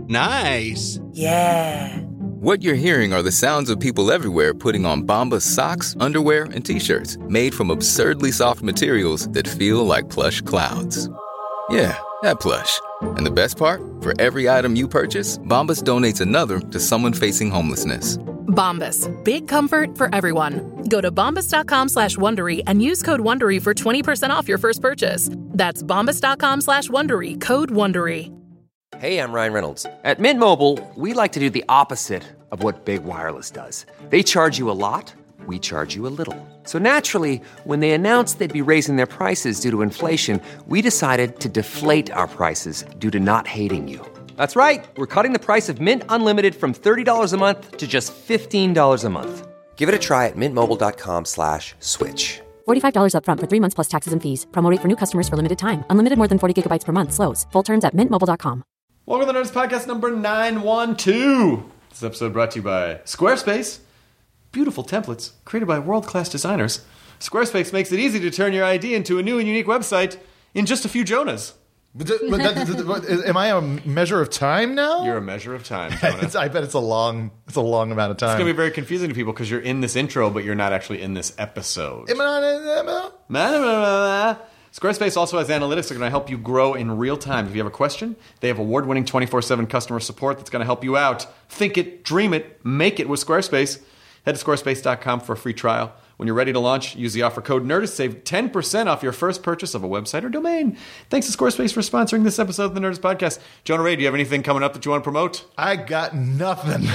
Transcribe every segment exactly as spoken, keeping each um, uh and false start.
Nice. Yeah. What you're hearing are the sounds of people everywhere putting on Bombas socks, underwear, and T-shirts made from absurdly soft materials that feel like plush clouds. Yeah, that plush. And the best part? For every item you purchase, Bombas donates another to someone facing homelessness. Bombas. Big comfort for everyone. Go to bombas.com slash Wondery and use code Wondery for twenty percent off your first purchase. That's bombas.com slash Wondery. Code Wondery. Hey, I'm Ryan Reynolds. At Mint Mobile, we like to do the opposite of what Big Wireless does. They charge you a lot, we charge you a little. So naturally, when they announced they'd be raising their prices due to inflation, we decided to deflate our prices due to not hating you. That's right. We're cutting the price of Mint Unlimited from thirty dollars a month to just fifteen dollars a month. Give it a try at mintmobile.com slash switch. forty-five dollars up front for three months plus taxes and fees. Promo rate for new customers for limited time. Unlimited more than forty gigabytes per month. Slows full terms at mint mobile dot com. Welcome to the Nerds Podcast number nine one two. This episode brought to you by Squarespace. Beautiful templates created by world-class designers. Squarespace makes it easy to turn your idea into a new and unique website in just a few Jonas. Am I a measure of time now? You're a measure of time, Jonah. I bet it's a long, it's a long amount of time. It's going to be very confusing to people because you're in this intro, but you're not actually in this episode. Am I not? Squarespace also has analytics that are going to help you grow in real time. If you have a question, they have award-winning twenty-four seven customer support that's going to help you out. Think it, dream it, make it with Squarespace. Head to squarespace dot com for a free trial. When you're ready to launch, use the offer code NERDIST. Save ten percent off your first purchase of a website or domain. Thanks to Squarespace for sponsoring this episode of the Nerdist Podcast. Jonah Ray, do you have anything coming up that you want to promote? I got nothing.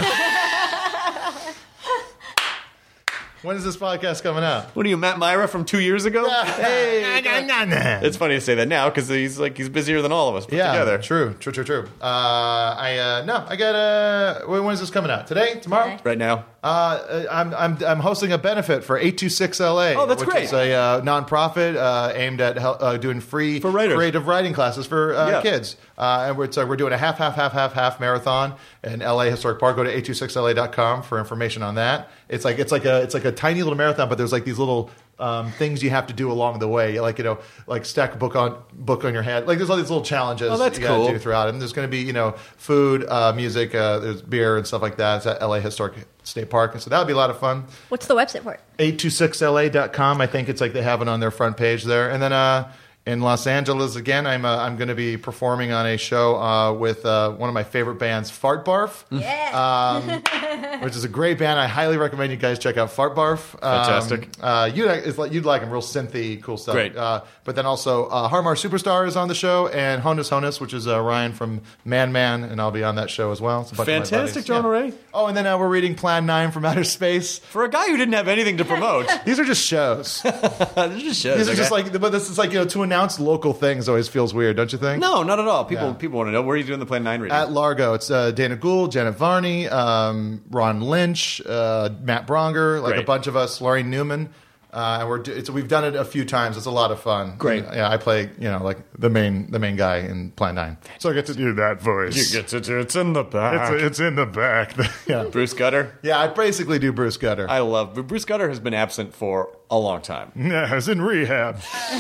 When is this podcast coming out? What are you, Matt Myra from two years ago? Hey, nah, nah, nah. It's funny to say that now because he's like he's busier than all of us put yeah, together. True, true, true, true. Uh, I uh, no, I got uh, when is this coming out? Today? Tomorrow? Right now. Uh, I'm I'm I'm hosting a benefit for eight two six L A. Oh, that's which great. Is a uh, nonprofit uh, aimed at hel- uh, doing free for writers. creative writing classes for uh, yeah. kids. Uh, and we're so we're doing a half half half half half marathon in L A Historic Park. Go to eight two six L A dot com for information on that. It's like it's like a it's like a tiny little marathon, but there's like these little um, things you have to do along the way, like you know, like stack a book on book on your head. Like there's all these little challenges oh, that's you cool. got to do throughout. And there's going to be you know food, uh, music, uh, there's beer and stuff like that. It's at L A Historic State Park, and so that'll be a lot of fun. What's the website for it? eight two six L A dot com. I think it's like they have it on their front page there. And then uh, in Los Angeles again, I'm uh, I'm going to be performing on a show uh, with uh, one of my favorite bands, Fart Barf. Yeah. Um, which is a great band. I highly recommend you guys check out Fart Barf. Um, Fantastic. Uh, you'd, it's like, you'd like them, real synthy, cool stuff. Great. Uh, but then also uh, Harmar Superstar is on the show, and Honus Honus, which is uh, Ryan from Man Man, and I'll be on that show as well. It's a bunch Fantastic, of my buddies. Jonah Yeah. Ray. Oh, and then uh, we're reading Plan nine from Outer Space. For a guy who didn't have anything to promote. These are just shows. These are just shows. These are okay? just like, but this is like, you know, to announce local things always feels weird, don't you think? No, not at all. People Yeah. people want to know. Where are you doing the Plan nine reading? At Largo. It's uh, Dana Gould, Janet Varney, um, Ron Lynch, uh, Matt Bronger, like Great. a bunch of us, Laurie Newman. Uh, and we're do- it's, we've done it a few times. It's a lot of fun. Great. And, yeah, I play, you know, like the main the main guy in Plan nine. So I get to do that voice. You get to do it's in the back. It's, it's in the back. yeah. Bruce Gutter. Yeah, I basically do Bruce Gutter. I love but Bruce Gutter has been absent for a long time. Yeah, I was in rehab.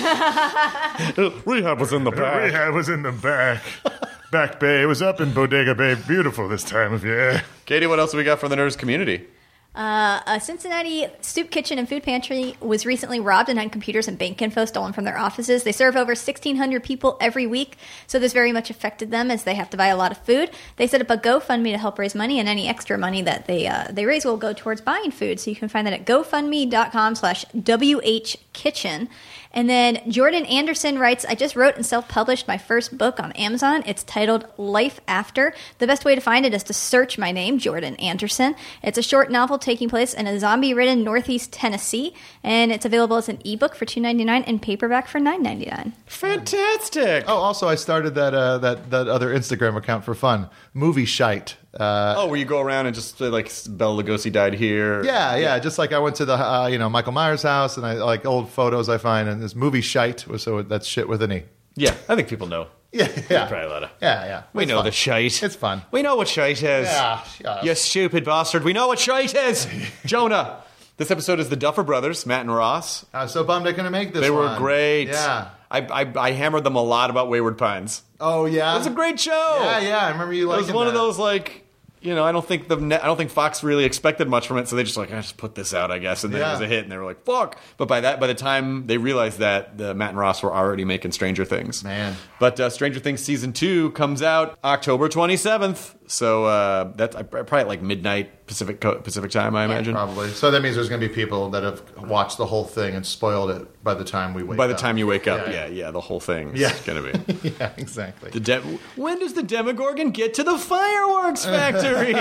Rehab was in the back. Rehab was in the back. Back Bay. It was up in Bodega Bay. Beautiful this time of year. Katie, what else have we got from the Nerds community? Uh, a Cincinnati soup kitchen and food pantry was recently robbed and had computers and bank info stolen from their offices. They serve over sixteen hundred people every week, so this very much affected them as they have to buy a lot of food. They set up a GoFundMe to help raise money, and any extra money that they uh, they raise will go towards buying food. So you can find that at gofundme.com slash WHKitchen. And then Jordan Anderson writes, I just wrote and self-published my first book on Amazon. It's titled Life After. The best way to find it is to search my name, Jordan Anderson. It's a short novel taking place in a zombie-ridden Northeast Tennessee, and it's available as an ebook for two dollars and ninety-nine cents and paperback for nine dollars and ninety-nine cents. Fantastic. Oh, also, I started that uh, that that other Instagram account for fun, Movie Shite. Uh, oh, where you go around and just say, like, Bela Lugosi died here. Yeah, yeah. Just like I went to the uh, you know Michael Myers house, and I like old photos I find, and this Movie Shite. So that's shit with an E. Yeah, I think people know. Yeah, yeah. Probably a lot of. Yeah, yeah. We It's know fun. the shite. It's fun. We know what shite is. Yeah, yeah. You stupid bastard. We know what shite is. Jonah. This episode is the Duffer Brothers, Matt and Ross. I'm so bummed I couldn't make this They one. were great. Yeah. I, I I hammered them a lot about Wayward Pines. Oh yeah, It was a great show. Yeah, yeah. I remember you It liking was one that. of those like. You know, I don't think the net, I don't think Fox really expected much from it, so they just like, I just put this out, I guess, and then Yeah. it was a hit, and they were like, "Fuck!" But by that, by the time they realized that, the Matt and Ross were already making Stranger Things. Man. But uh, Stranger Things season two comes out October twenty seventh, so uh, that's uh, probably at like midnight Pacific Co- Pacific time, I imagine. Probably. So that means there's going to be people that have watched the whole thing and spoiled it by the time we wake By the up. time you wake up, yeah, Yeah. yeah, the whole thing Yeah. is gonna be. Yeah, exactly. The De- when does the Demogorgon get to the fireworks factory?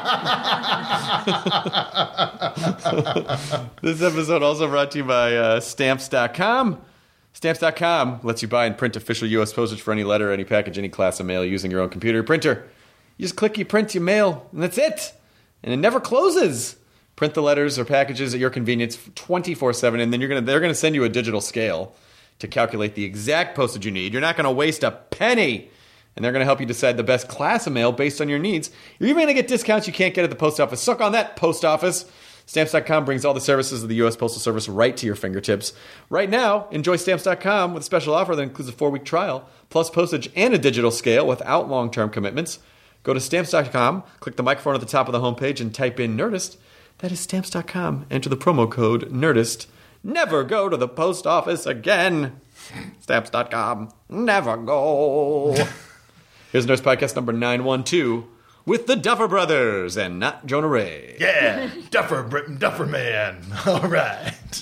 This episode also brought to you by uh, Stamps dot com. Stamps dot com lets you buy and print official U S postage for any letter, any package, any class of mail using your own computer or printer. You just click, you print, you mail, and that's it. And it never closes. Print the letters or packages at your convenience twenty-four seven, and then you're gonna they're going to send you a digital scale to calculate the exact postage you need. You're not going to waste a penny. And they're going to help you decide the best class of mail based on your needs. You're even going to get discounts you can't get at the post office. Suck on that, post office. Stamps dot com brings all the services of the U S Postal Service right to your fingertips. Right now, enjoy Stamps dot com with a special offer that includes a four-week trial, plus postage and a digital scale without long-term commitments. Go to Stamps dot com, click the microphone at the top of the homepage, and type in Nerdist. That is Stamps dot com. Enter the promo code Nerdist. Never go to the post office again. Stamps dot com. Never go. Here's Nerdist Podcast number nine one two with the Duffer Brothers and not Jonah Ray. Yeah, Duffer, Britain, Duffer Man. All right.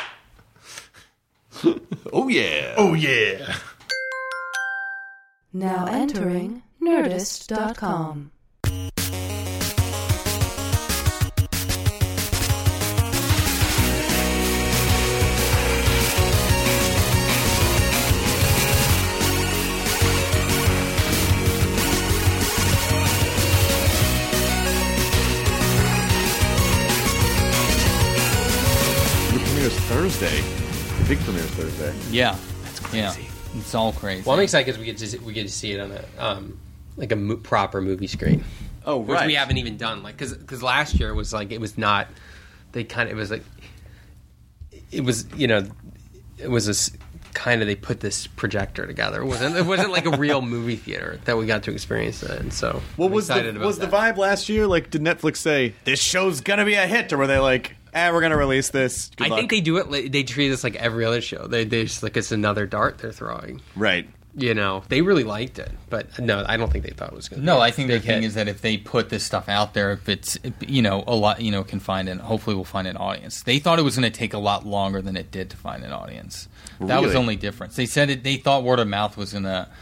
Oh, yeah. Oh, yeah. Now entering Nerdist dot com. The premiere's Thursday. The big premiere's Thursday. Yeah, that's crazy. Yeah, it's all crazy. Well, I'm excited because we get to see, we get to see it on a um, like a mo- proper movie screen. Oh, which right. we haven't even done. Like because last year it was like it was not. They kind of it was like it was you know it was this kind of they put this projector together. It wasn't it wasn't like a real movie theater that we got to experience it. And so What I'm was the excited about was the that. vibe last year? Like, did Netflix say this show's gonna be a hit, or were they like, "Ah, we're gonna release this"? Good I luck. think they do it. Like, they treat us like every other show. They they just like it's another dart they're throwing. right. You know, they really liked it, but no, I don't think they thought it was going to. No, be a I think the big thing hit. is that if they put this stuff out there, if it's you know a lot, you know, can find an hopefully we'll find an audience. They thought it was going to take a lot longer than it did to find an audience. That was the Really? only difference. They said it. They thought word of mouth was going to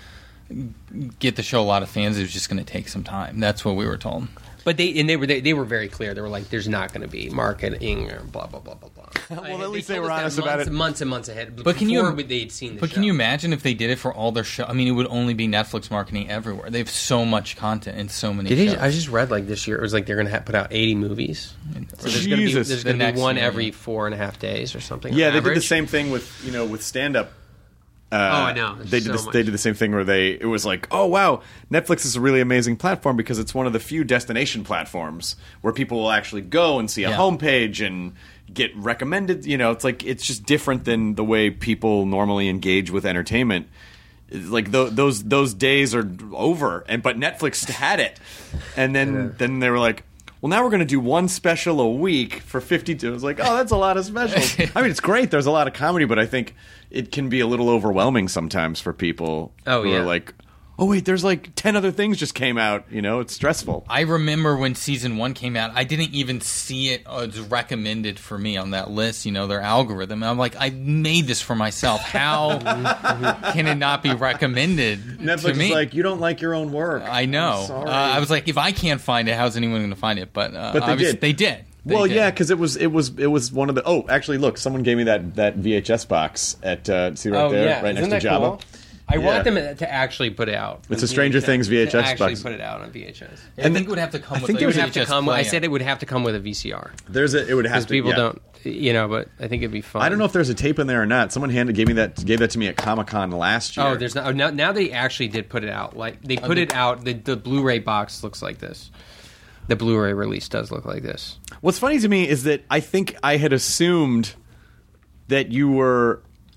get the show a lot of fans. It was just going to take some time. That's what we were told. But they and they were they, they were very clear. They were like, "There's not going to be marketing or blah blah blah blah blah." Well, at least they told were us that honest about months it. and months and months ahead. But can you? before they'd seen the But show. can you imagine if they did it for all their show? I mean, it would only be Netflix marketing everywhere. They have so much content and so many. Did he, shows. I just read like this year it was like they're going to put out eighty movies. So there's going to be Jesus. there's The going to next be one year. every four and a half days or something. Yeah, on they did the average. same thing with you know with stand up. Uh, Oh, I know. There's They did so this, much. they did the same thing where they it was like, oh wow, Netflix is a really amazing platform because it's one of the few destination platforms where people will actually go and see a Yeah. homepage and get recommended. You know, it's like it's just different than the way people normally engage with entertainment. It's like th- those those days are over, and but Netflix had it, and then then they were like, well, now we're going to do one special a week for fifty-two. I was like, oh, that's a lot of specials. I mean, it's great. There's a lot of comedy, but I think it can be a little overwhelming sometimes for people Oh, who yeah. are like, oh, wait, there's like ten other things just came out. You know, it's stressful. I remember when season one came out, I didn't even see it as recommended for me on that list, you know, their algorithm. And I'm like, I made this for myself. How can it not be recommended to Netflix me? is like, you don't like your own work. I know. I'm sorry. Uh, I was like, if I can't find it, how's anyone going to find it? But, uh, But they obviously- did. They did. They well, did. yeah, because it was it was it was one of the. Oh, actually, look, someone gave me that that V H S box at uh, see right Oh there, yeah, right Isn't next to that Java. cool? I Yeah. want them to actually put it out. It's on a Stranger V H S, Things V H S to actually box. put it out on V H S. I think it would have to come I with think a there It would was have to V H S come. I player. said it would have to come with a V C R There's a. It would have because to. people yeah. don't, you know. But I think it'd be fun. I don't know if there's a tape in there or not. Someone handed gave me that gave that to me at Comic Con last year. Oh, there's not. Oh, now, now they actually did put it out. Like they put it out. The, the Blu-ray box looks like this. The Blu-ray release does look like this. What's funny to me is that I think I had assumed that you were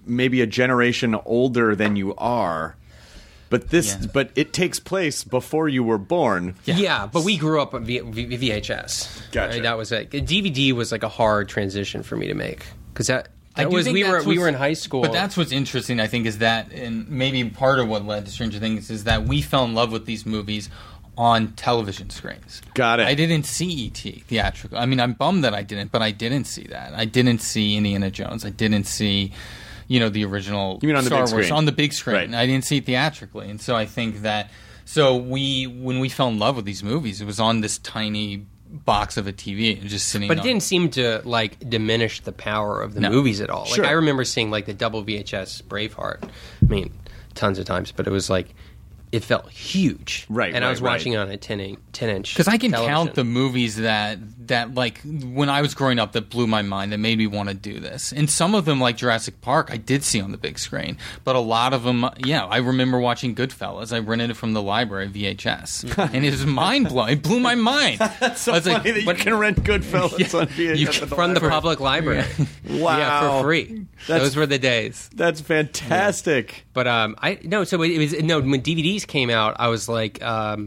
maybe a generation older than you are. But this, Yeah. but it takes place before you were born. Yeah, yeah but we grew up on v- v- V H S. Gotcha. Right? That was it. D V D was like a hard transition for me to make because that, I that do was think we were that's we what's- were in high school. But that's what's interesting, I think, is that, and maybe part of what led to Stranger Things is that we fell in love with these movies on television screens. Got it. I didn't see E T theatrical. I mean, I'm bummed that I didn't, but I didn't see that. I didn't see Indiana Jones. I didn't see, you know, the original You mean on the Star big Wars screen? on the big screen. Right. I didn't see it theatrically, and so I think that. So we, when we fell in love with these movies, it was on this tiny box of a T V and just sitting. But it on, didn't seem to like diminish the power of the No. movies at all. Like Sure. I remember seeing like the double V H S Braveheart. I mean, tons of times, but it was like it felt huge. Right, And I right, was right. watching it on a ten inch ten inch. Because I can television. count the movies that that like when I was growing up that blew my mind, that made me want to do this. And some of them, like Jurassic Park, I did see on the big screen. But a lot of them, yeah, I remember watching Goodfellas. I rented it from the library V H S, and it was mind blowing. It blew my mind. That's so I was funny like, that you but- can rent Goodfellas on V H S you at can- the from the library. public library. Wow. Yeah, for free. That's- Those were the days. That's fantastic. But um, I no. So it was no. When D V Ds came out, I was like, um,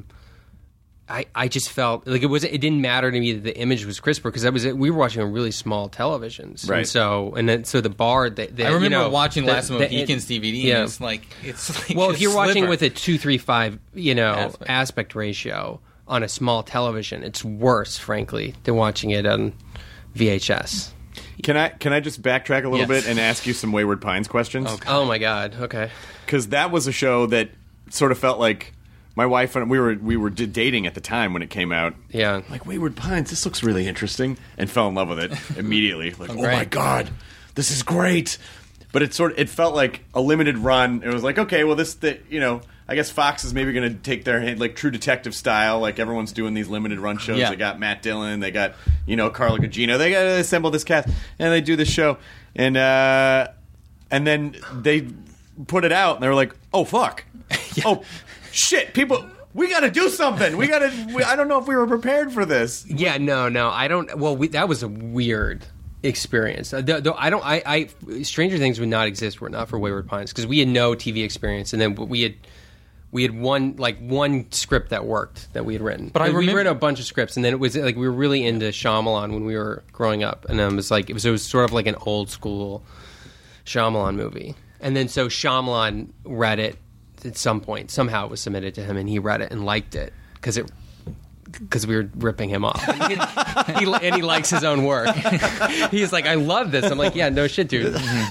I I just felt like it was. It didn't matter to me that the image was crisper because I was we were watching on really small televisions, Right. And so and then so the bar. The, the, I remember you know, watching the- Last of the- Mohicans D V D. Yeah. And it's like it's like Well, a if you're watching sliver. with a two three five, you know, Aspect. aspect. ratio on a small television, it's worse, frankly, than watching it on V H S. Can I can I just backtrack a little Yes. bit and ask you some Wayward Pines questions? Oh my God. Okay. Because that was a show that sort of felt like my wife and we were we were d- dating at the time when it came out. Yeah. Like Wayward Pines, this looks really interesting, and fell in love with it immediately. Like, oh great. my god, this is great. But it sort of it felt like a limited run. It was like, okay, well, this the you know. I guess Fox is maybe going to take their hand, like True Detective style, like everyone's doing these limited run shows. Yeah. They got Matt Dillon, they got, you know, Carla Gugino. They got to assemble this cast, and they do this show. And uh, and then they put it out, and they were like, oh, fuck. Oh, shit. People, we got to do something. We got to, I don't know if we were prepared for this. Yeah, no, no, I don't. Well, we, that was a weird experience. Uh, Though I don't, I, I, Stranger Things would not exist were it not for Wayward Pines because we had no T V experience, and then we had, we had one like one script that worked that we had written. But I And we remember- read a bunch of scripts, and then it was like we were really into Shyamalan when we were growing up, and it was like it was, it was sort of like an old school Shyamalan movie. And then so Shyamalan read it at some point. Somehow it was submitted to him, and he read it and liked it because it. Because we were ripping him off, and he, he, and he likes his own work. He's like, "I love this." I'm like, "Yeah, no shit, dude.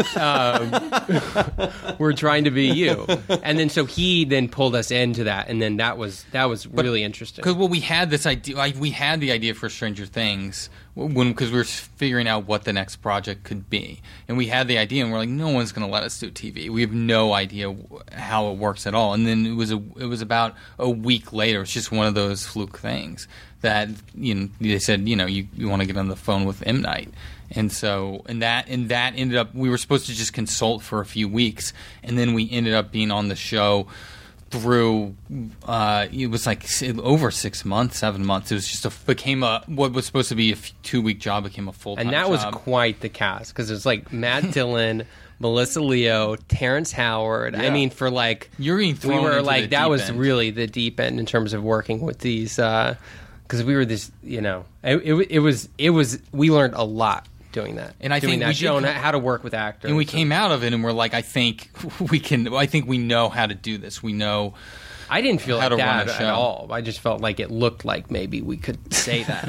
Um, we're trying to be you." And then so he then pulled us into that, and then that was that was really interesting. Because well, we had this idea. Like, we had the idea for Stranger Things when because we were figuring out what the next project could be, and we had the idea, and we're like, no one's going to let us do T V. We have no idea how it works at all. And then it was a it was about a week later. It's just one of those fluke things that you know they said you know you, you want to get on the phone with M. Night. And so, and that, and that ended up, we were supposed to just consult for a few weeks, and then we ended up being on the show through, uh, it was like over six months, seven months. It was just a, became a, what was supposed to be a two week job became a full time And that job. was quite the cast because it was like Matt Dillon, Melissa Leo, Terrence Howard. I Yeah. mean, for like You're being we thrown were into like the that deep was end. really the deep end in terms of working with these because we were this you know it, it, it was it was we learned a lot doing that And I doing think that we did show and come- how to work with actors. And we came out of it and we're like, I think we can, I think we know how to do this. We know. I didn't feel how like to run that a at show. all. I just felt like it looked like maybe we could say that.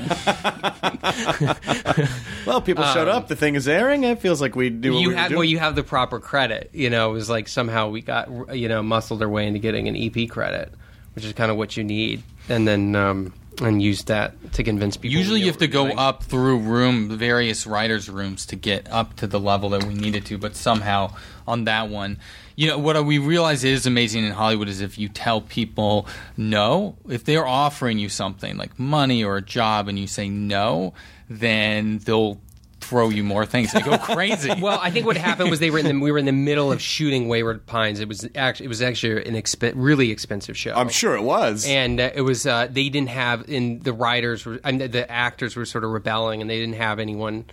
Well, people showed up. The thing is airing. It feels like we do what you we were had doing. well, you have the proper credit. You know, it was like somehow we got you know muscled our way into getting an E P credit, which is kind of what you need, and then um, and use that to convince people. Usually we you have to were go doing. up through room, various writers' rooms to get up to the level that we needed to, but somehow on that one, you know, what we realize is amazing in Hollywood is if you tell people no, if they're offering you something like money or a job and you say no, then they'll throw you more things. They go crazy. Well, I think what happened was they were in the, we were in the middle of shooting Wayward Pines. It was actually it was actually an exp- really expensive show. I'm sure it was. And uh, it was uh, they didn't have in the writers were I mean, the actors were sort of rebelling and they didn't have anyone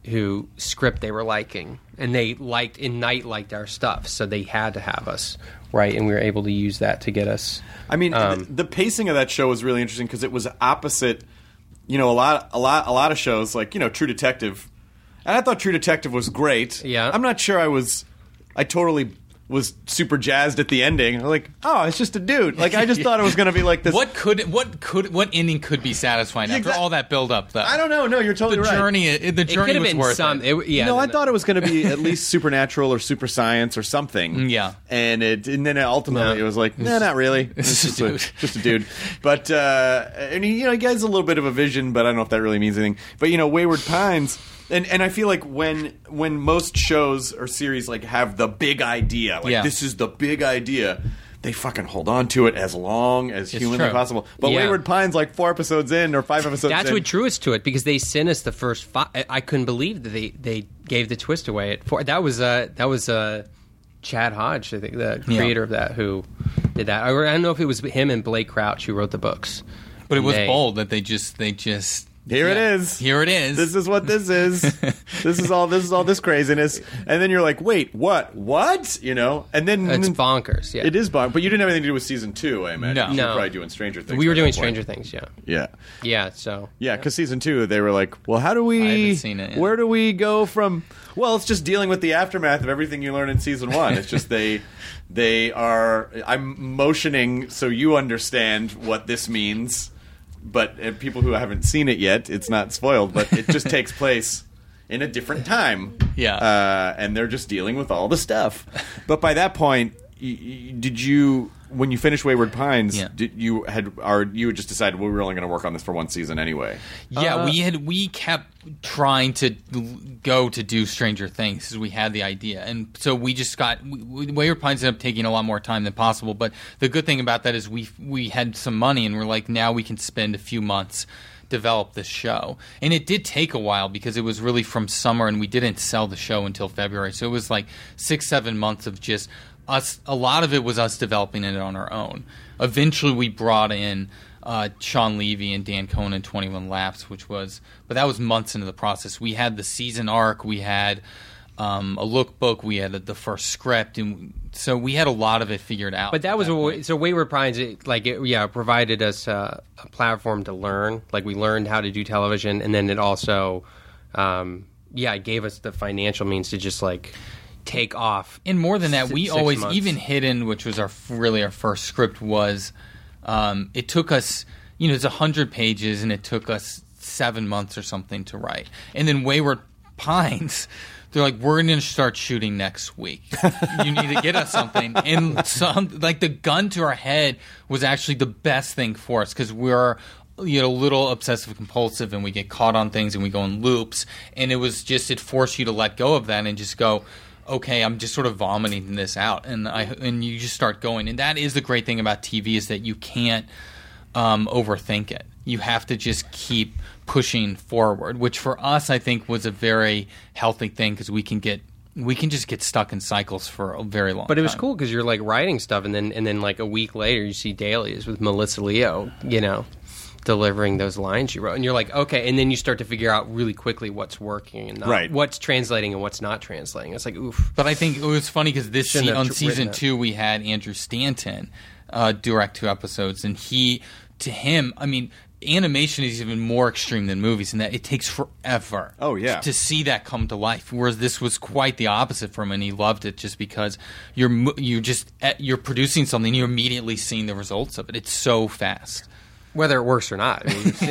who script they were liking, and they liked and Night liked our stuff, so they had to have us right, and we were able to use that to get us. I mean, um, the, the pacing of that show was really interesting because it was opposite. You know, a lot, a lot, a lot of shows like you know True Detective, and I thought True Detective was great. Yeah, I'm not sure I was. I totally was super jazzed at the ending. I'm like, oh, it's just a dude. Like I just thought it was going to be like this. What could what could what ending could be satisfying after Exact- all that build up? Though I don't know. No, you're totally the right. journey. The it journey could have was been worth some. it. It, yeah, no, I thought it was going to be at least supernatural or super science or something. Yeah. and it and then ultimately No. it was like, nah, not really. It's just a, just a dude. But uh, and he, you know, he has a little bit of a vision, but I don't know if that really means anything. But you know, Wayward Pines. And and I feel like when when most shows or series like have the big idea, like Yeah. this is the big idea, they fucking hold on to it as long as It's humanly true. possible. But Yeah. Wayward Pines, like four episodes in or five episodes That's in, what drew us to it because they sent us the first five. I, I couldn't believe that they, they gave the twist away at four. That was uh that was uh Chad Hodge, I think, the Yeah. creator of that, who did that. I, I don't know if it was him and Blake Crouch who wrote the books, But it was They- bold that they just they just Here yeah. it is. Here it is. This is what this is. this is all. This is all this craziness. And then you're like, wait, what? What? You know? And then It's bonkers. Yeah, It is bonkers. But you didn't have anything to do with season two, I imagine. No. You were No. probably doing Stranger Things. we were by doing that point. Stranger Things. Yeah, Yeah. yeah. So Yeah, because season two, they were like, well, how do we. I haven't seen it yet. Where do we go from. Well, it's just dealing with the aftermath of everything you learn in season one. It's just they. They are. I'm motioning so you understand what this means. But uh, people who haven't seen it yet, it's not spoiled, but it just takes place in a different time. Yeah. Uh, and they're just dealing with all the stuff. But by that point, y- y- did you, when you finished Wayward Pines, Yeah. did you had, or you had just decided, well, we were only going to work on this for one season anyway? Yeah, Uh, we had we kept trying to l- go to do Stranger Things because we had the idea, and so we just got we, we, Wayward Pines ended up taking a lot more time than possible. But the good thing about that is we we had some money, and we're like, now we can spend a few months develop this show. And it did take a while because it was really from summer, and we didn't sell the show until February, so it was like six seven months of just us. A lot of it was us developing it on our own. Eventually, we brought in Uh, Sean Levy and Dan Cohen in twenty-one Laps, which was, but that was months into the process. We had the season arc, we had um, a lookbook, we had the first script, and so we had a lot of it figured out. But that at was a, point. way- so Wayward Pines, it, like it, yeah, provided us uh, a platform to learn. Like we learned how to do television, and then it also, um, yeah, it gave us the financial means to just like take off. And more than that, si- we six always, months. even Hidden, which was our really our first script, was um, it took us, you know, it's one hundred pages, and it took us seven months or something to write. And then Wayward Pines, they're like, we're going to start shooting next week. You need to get us something. And some, like the gun to our head was actually the best thing for us because we're, you know, a little obsessive compulsive, and we get caught on things, and we go in loops. And it was just, it forced you to let go of that and just go, okay, I'm just sort of vomiting this out, and I and you just start going. And that is the great thing about T V is that you can't um, overthink it. You have to just keep pushing forward, which for us I think was a very healthy thing because we can get we can just get stuck in cycles for a very long. But it was time. cool because you're like writing stuff, and then and then like a week later, you see dailies with Melissa Leo, you know, delivering those lines you wrote, and you're like, okay, and then you start to figure out really quickly what's working and not, Right. what's translating and what's not translating. It's like, oof. But I think it was funny because this Shouldn't se- have on tr- season written it. two we had Andrew Stanton uh, direct two episodes, and he to him, I mean, animation is even more extreme than movies in that it takes forever. Oh, yeah. to see that come to life. Whereas this was quite the opposite for him, and he loved it just because you're mo- you just eh, you're producing something, you're immediately seeing the results of it. It's so fast. Whether it works or not, I mean, you're,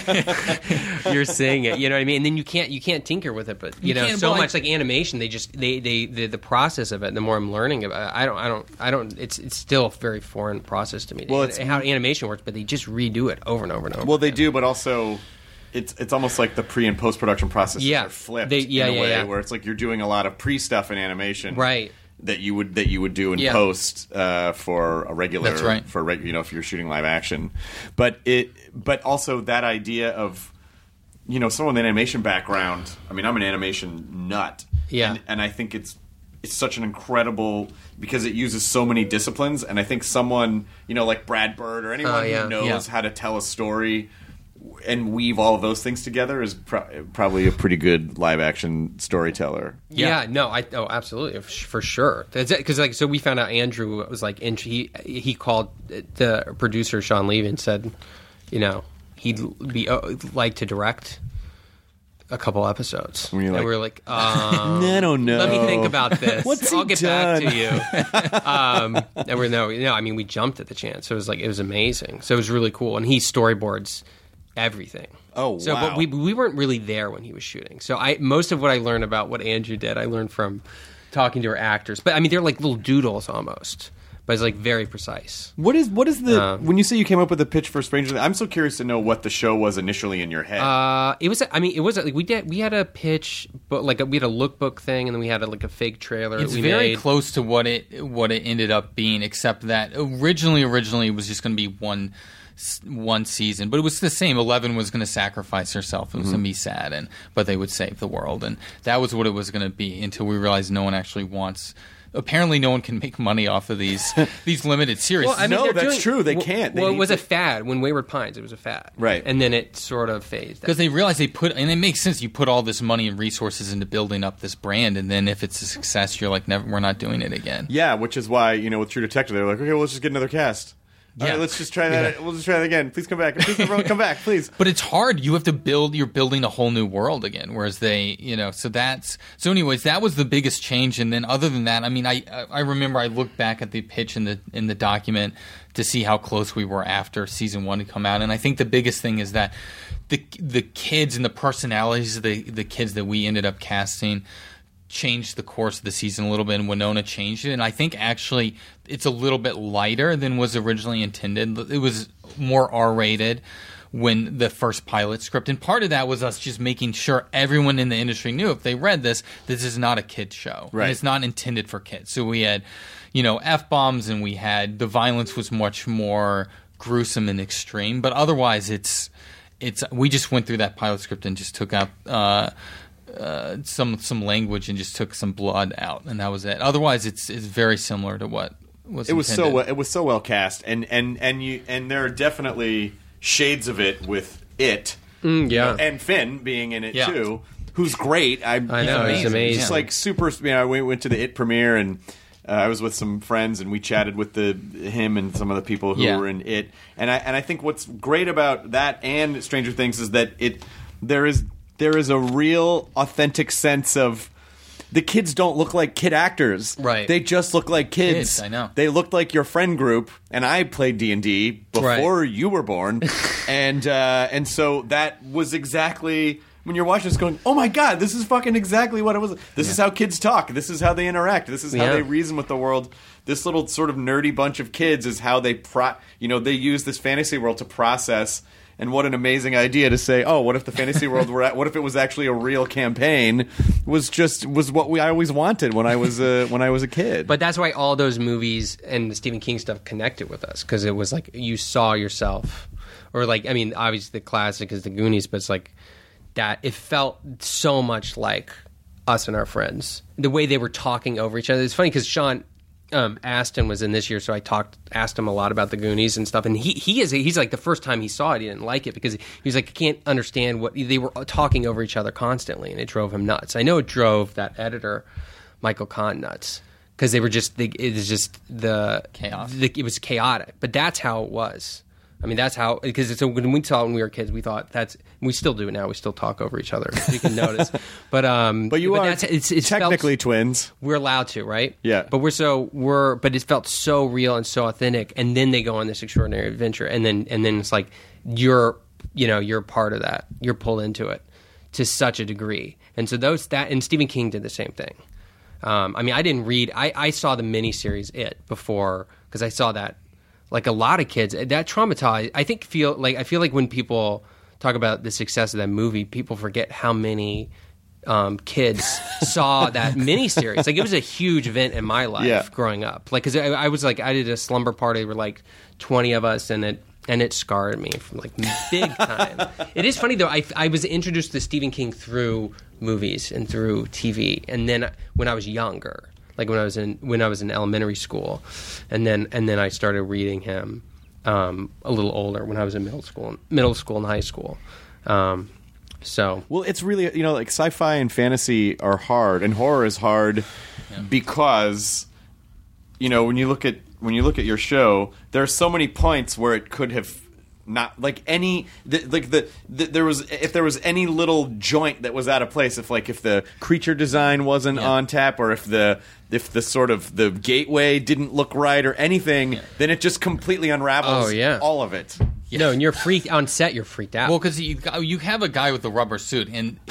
seeing, you're seeing it. You know what I mean? And then you can't you can't tinker with it, but you, You know, can't, so but much like- like animation, they just they, they the, the process of it. The more I'm learning about it, I don't I don't I don't. It's it's still a very foreign process to me. Well, And it's- how animation works, but they just redo it over and over and over. Well, they again. do, but also it's it's almost like the pre and post production processes Yeah. are flipped They- yeah, in a yeah, way yeah. where it's like you're doing a lot of pre stuff in animation, Right. That you would that you would do in Yeah. post uh, for a regular That's right. for reg, you know if you're shooting live action, but it but also that idea of you know someone with an animation background. I mean, I'm an animation nut, Yeah. and, and I think it's it's such an incredible because it uses so many disciplines, and I think someone you know like Brad Bird or anyone Oh, yeah. who knows Yeah. how to tell a story and weave all of those things together is pro- probably a pretty good live action storyteller. Yeah, no, I oh absolutely for sure. Because like so we found out Andrew was like in, he he called the producer Sean Levy and said, you know, he'd be uh, like to direct a couple episodes. When you're and like, we were like, um, I don't know. Let me think about this. What's I'll he get done? back to you. um, and we're no, no. I mean, we jumped at the chance. It was like it was amazing. So it was really cool. And he storyboards everything. Oh, so, wow. But we we weren't really there when he was shooting. So I most of what I learned about what Andrew did, I learned from talking to our actors. But I mean, they're like little doodles almost. But it's like very precise. What is what is the Um, when you say you came up with a pitch for Stranger Things? I'm so curious to know what the show was initially in your head. Uh, it was. I mean, it was like we did. We had a pitch, but like a, we had a lookbook thing, and then we had a, like a fake trailer. It's we very made. close to what it what it ended up being, except that originally, originally it was just going to be one one season, but it was the same. Eleven was going to sacrifice herself. It was Mm-hmm. going to be sad, and but they would save the world, and that was what it was going to be until we realized no one actually wants. Apparently, no one can make money off of these these limited series. Well, I mean, No, they're that's doing- true. They well- can't. They well, it need was to- a fad when Wayward Pines. It was a fad, Right. And then it sort of phased. Because they realize they put, and it makes sense. You put all this money and resources into building up this brand, and then if it's a success, you're like, never, we're not doing it again. yeah, which is why you know with True Detective they're like, okay, well, let's just get another cast. All Yeah. right, let's just try that. We'll just try that again. Please come back. Please everyone come back, please. But it's hard. You have to build. You're building a whole new world again. Whereas they, you know, so that's so. Anyways, that was the biggest change. And then other than that, I mean, I I remember I looked back at the pitch in the in the document to see how close we were after season one had come out. And I think the biggest thing is that the the kids and the personalities of the the kids that we ended up casting changed the course of the season a little bit, and Winona changed it. And I think actually it's a little bit lighter than was originally intended. It was more R-rated when the first pilot script, and part of that was us just making sure everyone in the industry knew if they read this, this is not a kid's show. Right. And it's not intended for kids. So we had, you know, F-bombs, and we had the violence was much more gruesome and extreme, but otherwise it's it's we just went through that pilot script and just took out uh Uh, some some language and just took some blood out, and that was it. Otherwise, it's it's very similar to what was. It was so intended. well, it was so well cast, and and and you and there are definitely shades of it with it. Mm, yeah. and Finn being in it Yeah. too, who's great. I, I know, he's amazing. Just like super. You know, we went to the It premiere, and uh, I was with some friends, and we chatted with the him and some of the people who Yeah. were in It. And I and I think what's great about that and Stranger Things is that it there is there is a real authentic sense of. The kids don't look like kid actors. Right. They just look like kids. Kids, I know. They looked like your friend group, and I played D and D before Right. you were born. and uh, and so that was exactly... When you're watching this going, oh my God, this is fucking exactly what it was. This is how kids talk. This is how they interact. This is how Yeah. they reason with the world. This little sort of nerdy bunch of kids is how they... Pro- you know, they use this fantasy world to process... And what an amazing idea to say, oh, what if the fantasy world were at, what if it was actually a real campaign was just was what we I always wanted when I was a, when I was a kid. But that's why all those movies and the Stephen King stuff connected with us, because it was like you saw yourself, or like I mean, obviously the classic is the Goonies, but it's like that. It felt so much like us and our friends, the way they were talking over each other. It's funny because Sean um, Astin was in this year, so I talked asked him a lot about the Goonies and stuff, and he he is he's like the first time he saw it, he didn't like it because he was like, I can't understand what they were talking over each other constantly, and it drove him nuts. I know it drove that editor Michael Kahn nuts because they were just they, it was just the Chaos. The, it was chaotic, but that's how it was. I mean, that's how, because it's, when we saw it when we were kids, we thought that's, we still do it now. We still talk over each other. You can notice. But, um, but you are that's, it's, it's technically felt, twins. We're allowed to, right? Yeah. But we're so, we're, but it felt so real and so authentic. And then they go on this extraordinary adventure. And then, and then it's like, you're, you know, you're part of that. You're pulled into it to such a degree. And so those, that, and Stephen King did the same thing. Um, I mean, I didn't read, I, I saw the miniseries It before, because I saw that. Like a lot of kids, that traumatized. I think feel like I feel like when people talk about the success of that movie, people forget how many um, kids saw that miniseries. Like it was a huge event in my life Yeah. growing up. Like because I, I was like I did a slumber party where like twenty of us, and it and it scarred me from like big time. It is funny though. I I was introduced to Stephen King through movies and through T V, and then when I was younger. Like when I was in when I was in elementary school, and then and then I started reading him um, a little older when I was in middle school, middle school and high school. Um, so well, it's really, you know, like sci-fi and fantasy are hard, and horror is hard yeah. because, you know, when you look at when you look at your show, there are so many points where it could have. Not like any the, like the, the there was if there was any little joint that was out of place, if like if the creature design wasn't yeah. on tap, or if the if the sort of the gateway didn't look right or anything, yeah. then it just completely unravels oh, yeah. all of it. Yeah. No, and you're freaked on set. You're freaked out. Well, because you you have a guy with a rubber suit, and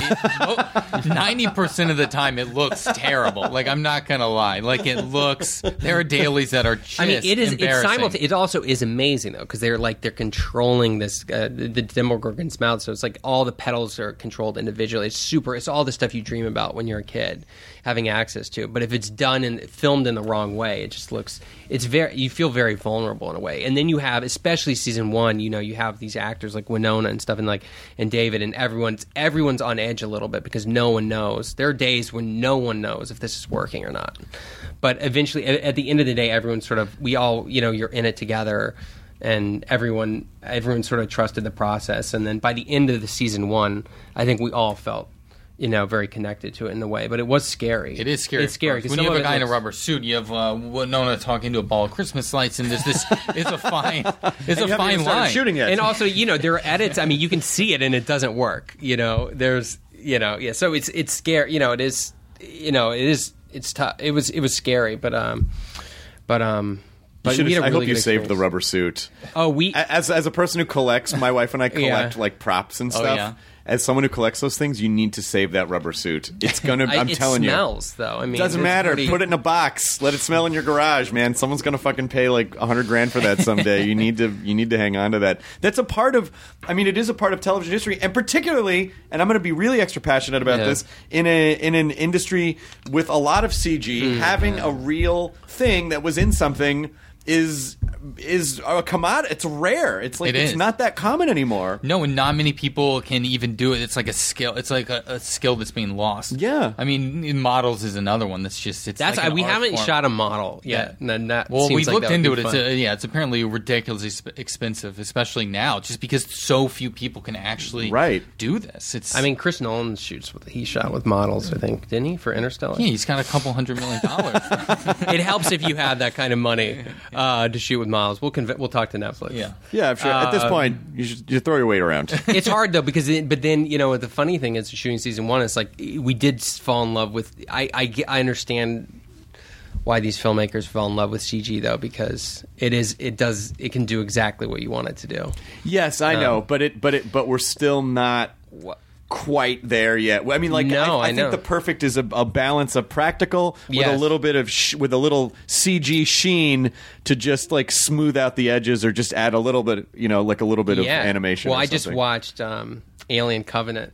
ninety percent of the time it looks terrible. Like I'm not gonna lie, like it looks. There are dailies that are just I mean, it is. It's embarrassing. simultaneous. It also is amazing though, because they're like they're controlling this uh, the, the Demogorgon's mouth. So it's like all the petals are controlled individually. It's super. It's all the stuff you dream about when you're a kid, having access to. But if it's done and filmed in the wrong way, it just looks. It's very. You feel very vulnerable in a way, and then you have, especially season one. You know, you have these actors like Winona and stuff, and like and David, and everyone's everyone's on edge a little bit because no one knows. There are days when no one knows if this is working or not. But eventually, at, at the end of the day, everyone sort of we all you know you're in it together, and everyone everyone sort of trusted the process. And then by the end of the season one, I think we all felt. You know, very connected to it in a way, but it was scary. It is scary. It's scary when you have a guy looks... in a rubber suit. You have uh, Winona talking to a ball of Christmas lights, and there's this. It's a fine. It's and a fine line. Shooting it. And also, you know, there are edits. I mean, you can see it, and it doesn't work. You know, there's, you know, yeah. So it's it's scary. You know, it is. You know, it is. It's tough. It was it was scary, but um, but um. But you we had a I really hope you good saved experience. the rubber suit. Oh, we as as a person who collects, my wife and I collect yeah. like props and Oh, stuff. yeah. As someone who collects those things, you need to save that rubber suit. It's gonna. I, I'm it telling you, it smells though. I mean, doesn't it's matter. pretty... Put it in a box. Let it smell in your garage, man. Someone's gonna fucking pay like a hundred grand for that someday. you need to. You need to hang on to that. That's a part of. I mean, it is a part of television history, and particularly, and I'm gonna be really extra passionate about Yeah. this in a in an industry with a lot of C G, Mm, having yeah. a real thing that was in something. Is is a commodity. It's rare. It's like It it's is. not that common anymore. No, and not many people can even do it. It's like a skill. It's like a, a skill that's being lost. Yeah. I mean, in models is another one that's just. It's That's like I, an we art haven't form. shot a model yet. Yeah. And that Well, seems we like looked that would into be it. It's fun. a, yeah, it's apparently ridiculously sp- expensive, especially now, just because so few people can actually Right. do this. It's. I mean, Chris Nolan shoots with he shot with models. I think didn't he for Interstellar? yeah, he's got a couple hundred million dollars. It helps if you have that kind of money uh, to shoot with models. We'll conv- we'll talk to Netflix. yeah. Yeah, I'm sure. At this Uh, point, you should you throw your weight around. It's hard though because it, but then you know the funny thing is shooting season one. It's like we did fall in love with. I I, get- I understand why these filmmakers fell in love with C G though because it is it does it can do exactly what you want it to do. Yes, I know, but it, but it, but we're still not quite there yet. I mean, like, No, I, I, I think know. the perfect is a, a balance of practical with a Yes. little bit of sh- with a little C G sheen to just like smooth out the edges or just add a little bit, you know, like a little bit of animation. Well, or I just something. watched um, Alien Covenant,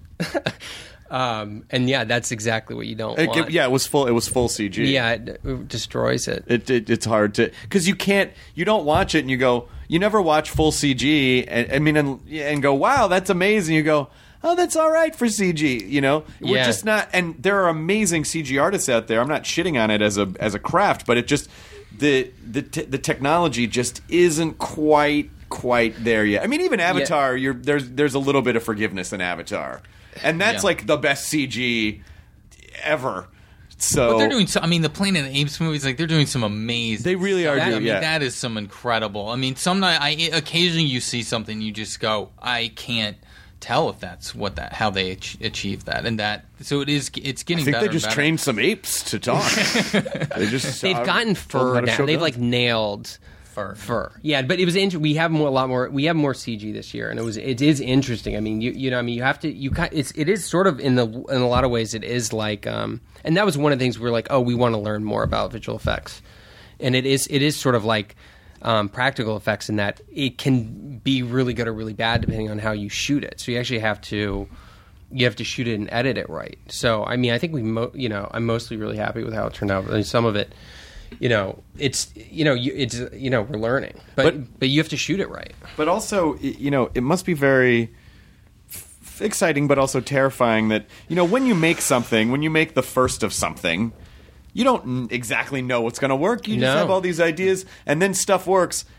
um, and yeah, that's exactly what you don't It, want. yeah, it was full. It was full C G. Yeah, it, it destroys it. It, it it's hard to because you can't you don't watch it and you go you never watch full C G and I mean and, and go wow that's amazing you go oh that's all right for C G you know we're Yeah. just not and there are amazing C G artists out there I'm not shitting on it as a as a craft but it just the the t- the technology just isn't quite quite there yet I mean even Avatar you're there's there's a little bit of forgiveness in Avatar and that's Yeah. like the best C G ever. So But they're doing. So, I mean, the Planet of the Apes movies, like they're doing some amazing. They really are stuff. doing- I mean, yeah. that is some incredible. I mean, some night, I occasionally you see something, you just go, I can't tell if that's what that how they ach- achieve that, and that. So it is. It's getting. I think better they just and better. trained some apes to talk. they just They've uh, gotten told them fur how to now. show They've guns. like nailed Fur. Fur. Yeah, but it was interesting. We have more, a lot more. We have more C G this year, and it was it is interesting. I mean, you you know, I mean, you have to you kind. It's it is sort of in the in a lot of ways. It is like, um, and that was one of the things we were like, oh, we want to learn more about visual effects, and it is it is sort of like. Um, practical effects in that it can be really good or really bad depending on how you shoot it. So you actually have to you have to shoot it and edit it right. So I mean, I think we mo- you know I'm mostly really happy with how it turned out. I mean, some of it, you know, it's you know you, it's you know we're learning, but, But- but you have to shoot it right. But also, y- you know, it must be very f- exciting, but also terrifying that you know when you make something, when you make the first of something. You don't n- exactly know what's going to work. You just No. have all these ideas, and then stuff works,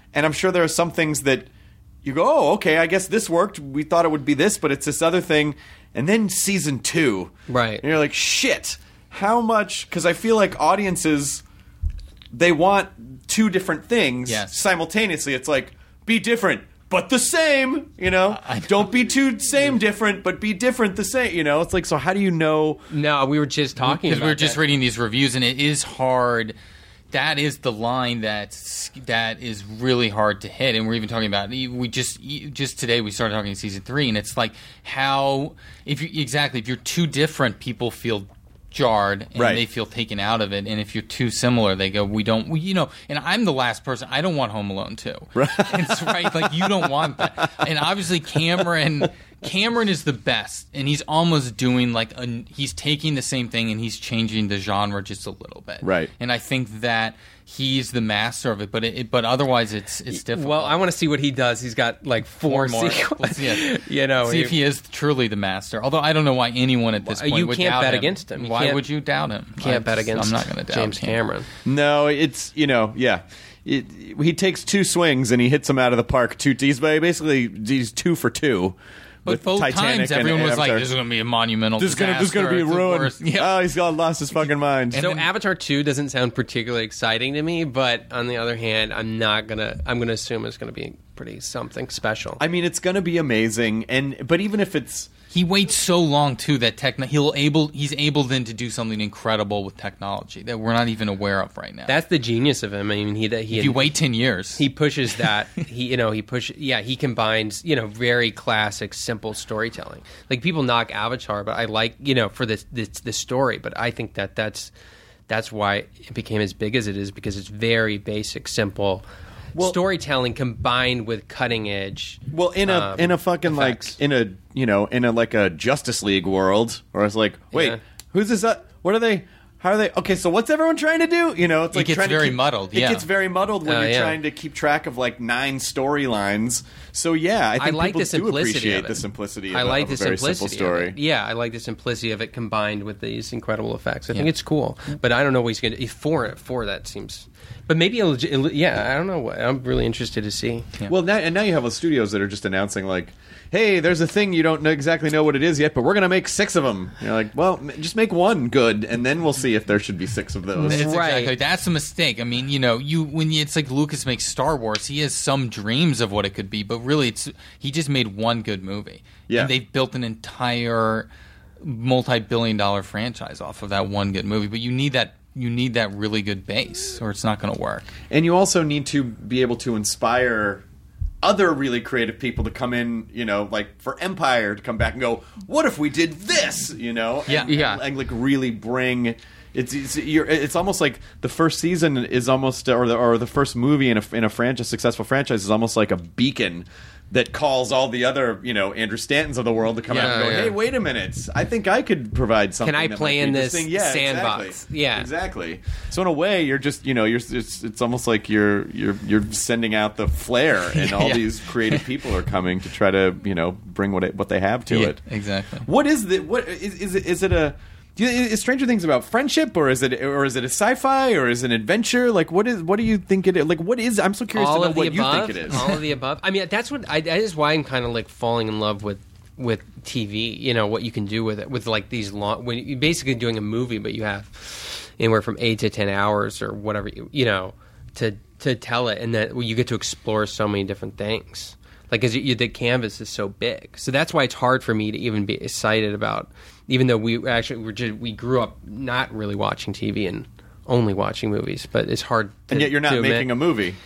and I'm sure there are some things that you go, oh, okay, I guess this worked. We thought it would be this, but it's this other thing. And then season two. Right. And you're like, shit, how much? Because I feel like audiences, they want two different things yes. simultaneously. It's like, be different, but the same, you know? I Don't be too same different, but be different the same, you know? It's like, so how do you know? No, we were just talking because about we were just that. reading these reviews, and it is hard. That is the line that's that is really hard to hit, and we're even talking about. We just just today we started talking season three, and it's like how if you exactly if you're too different, people feel jarred and right. they feel taken out of it, and if you're too similar, they go, we don't, we, you know. And I'm the last person. I don't want Home Alone two. Right, it's right. Like you don't want that, and obviously Cameron. Cameron is the best, and he's almost doing like a, he's taking the same thing and he's changing the genre just a little bit. Right. And I think that he's the master of it, but it, but otherwise it's it's difficult. Well, I want to see what he does. He's got like four, Four more. sequels. Yeah. You know, see if he is truly the master. Although I don't know why anyone at this Well, point you would can't doubt bet him. against him. You Why can't- would you doubt him? Can't I bet just- against I'm not going to doubt James him. Cameron. No, it's, you know, yeah. It, he takes two swings and he hits them out of the park. Two, he's basically he's two for two. But with both Titanic times, and everyone was like, Avatar. "This is going to be a monumental This is gonna, this is disaster. gonna be It's the ruined. worst." Yeah. Oh, he's got lost his fucking mind. So Avatar two doesn't sound particularly exciting to me, but on the other hand, I'm not gonna. I'm gonna assume it's gonna be pretty something special. I mean, it's gonna be amazing, and but even if it's He waits so long too that techno- he'll able he's able then to do something incredible with technology that we're not even aware of right now. That's the genius of him. I mean, he that he if you wait ten years, he pushes that. he you know he push yeah he combines you know very classic simple storytelling. Like people knock Avatar, but I like you know for this this, this story. But I think that that's that's why it became as big as it is because it's very basic, simple. Well- storytelling combined with cutting edge. well in a um, in a fucking effects. like in a you know in a like a Justice League world, where it's like, wait, Yeah. who's this? Uh, what are they? How are they? Okay, so what's everyone trying to do? You know, it's It like gets trying to very keep- muddled, It yeah. gets very muddled when Oh, you're yeah. trying to keep track of like nine storylines. So yeah, I think I like people the simplicity do appreciate of it. the simplicity. Of I a, like of the a very simplicity simple story. Of it. Yeah, I like the simplicity of it combined with these incredible effects. I think Yeah. it's cool, but I don't know what he's going to for it. For that seems, but maybe a legit, yeah, I don't know. What I'm really interested to see. Well, now and now you have those studios that are just announcing like, "Hey, there's a thing you don't know exactly know what it is yet, but we're going to make six of them." You're like, "Well, m- just make one good, and then we'll see if there should be six of those." It's Right. exactly that's a mistake. I mean, you know, you when you, it's like Lucas makes Star Wars, he has some dreams of what it could be, but really, it's he just made one good movie. Yeah. And they've built an entire multi-billion-dollar franchise off of that one good movie. But you need that you need that really good base, or it's not going to work. And you also need to be able to inspire other really creative people to come in, you know, like for Empire to come back and go, "What if we did this?" You know, Yeah. and, Yeah. and, and, like really bring. It's it's, you're, it's almost like the first season is almost, or the or the first movie in a in a franchise, successful franchise is almost like a beacon that calls all the other, you know, Andrew Stantons of the world to come out and Yeah, go, yeah. "Hey, wait a minute! I think I could provide something." I that play might be in this interesting." Yeah, sandbox? exactly. Yeah. exactly. So in a way, you're just, you know, you're it's, it's almost like you're you're you're sending out the flare, and all Yeah. these creative people are coming to try to, you know, bring what it, what they have to Yeah, it. exactly. What is the what is is it, is it a do you- is Stranger Things about friendship, or is it or is it a sci-fi, or is it an adventure? Like what is what do you think it is? Like what is? I'm so curious all to know of the what above, you think it is. all of the above. I mean, that's what I, that is why I'm kind of like falling in love with with T V. You know what you can do with it, with like these long when you're basically doing a movie, but you have anywhere from eight to ten hours or whatever you you know to to tell it, and that well, you get to explore so many different things. Like, because the canvas is so big, so that's why it's hard for me to even be excited about. Even though we actually were just, we grew up not really watching T V and only watching movies, but it's hard. To, And yet you're not to admit. making a movie.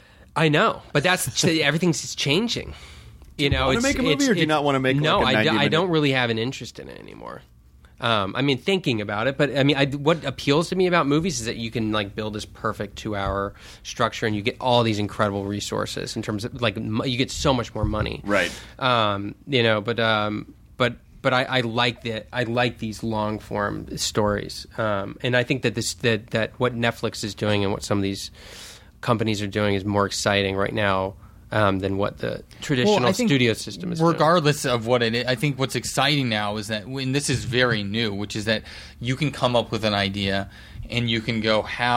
I know, but that's everything's changing. You know, wanna it's, make a movie, it's- or do you it's- not wanna make, No, like, a I, do, ninety I minute- don't really have an interest in it anymore. Um, I mean, thinking about it, but I mean, I, what appeals to me about movies is that you can like build this perfect two-hour structure, and you get all these incredible resources in terms of like m- you get so much more money, Right. Um, you know, but um, but but I, I like that. I like these long-form stories, um, and I think that this that that what Netflix is doing and what some of these companies are doing is more exciting right now. Um, than what the traditional Well, I think studio system is doing. regardless of what it is, I think what's exciting now is that when this is very new, which is that you can come up with an idea and you can go, how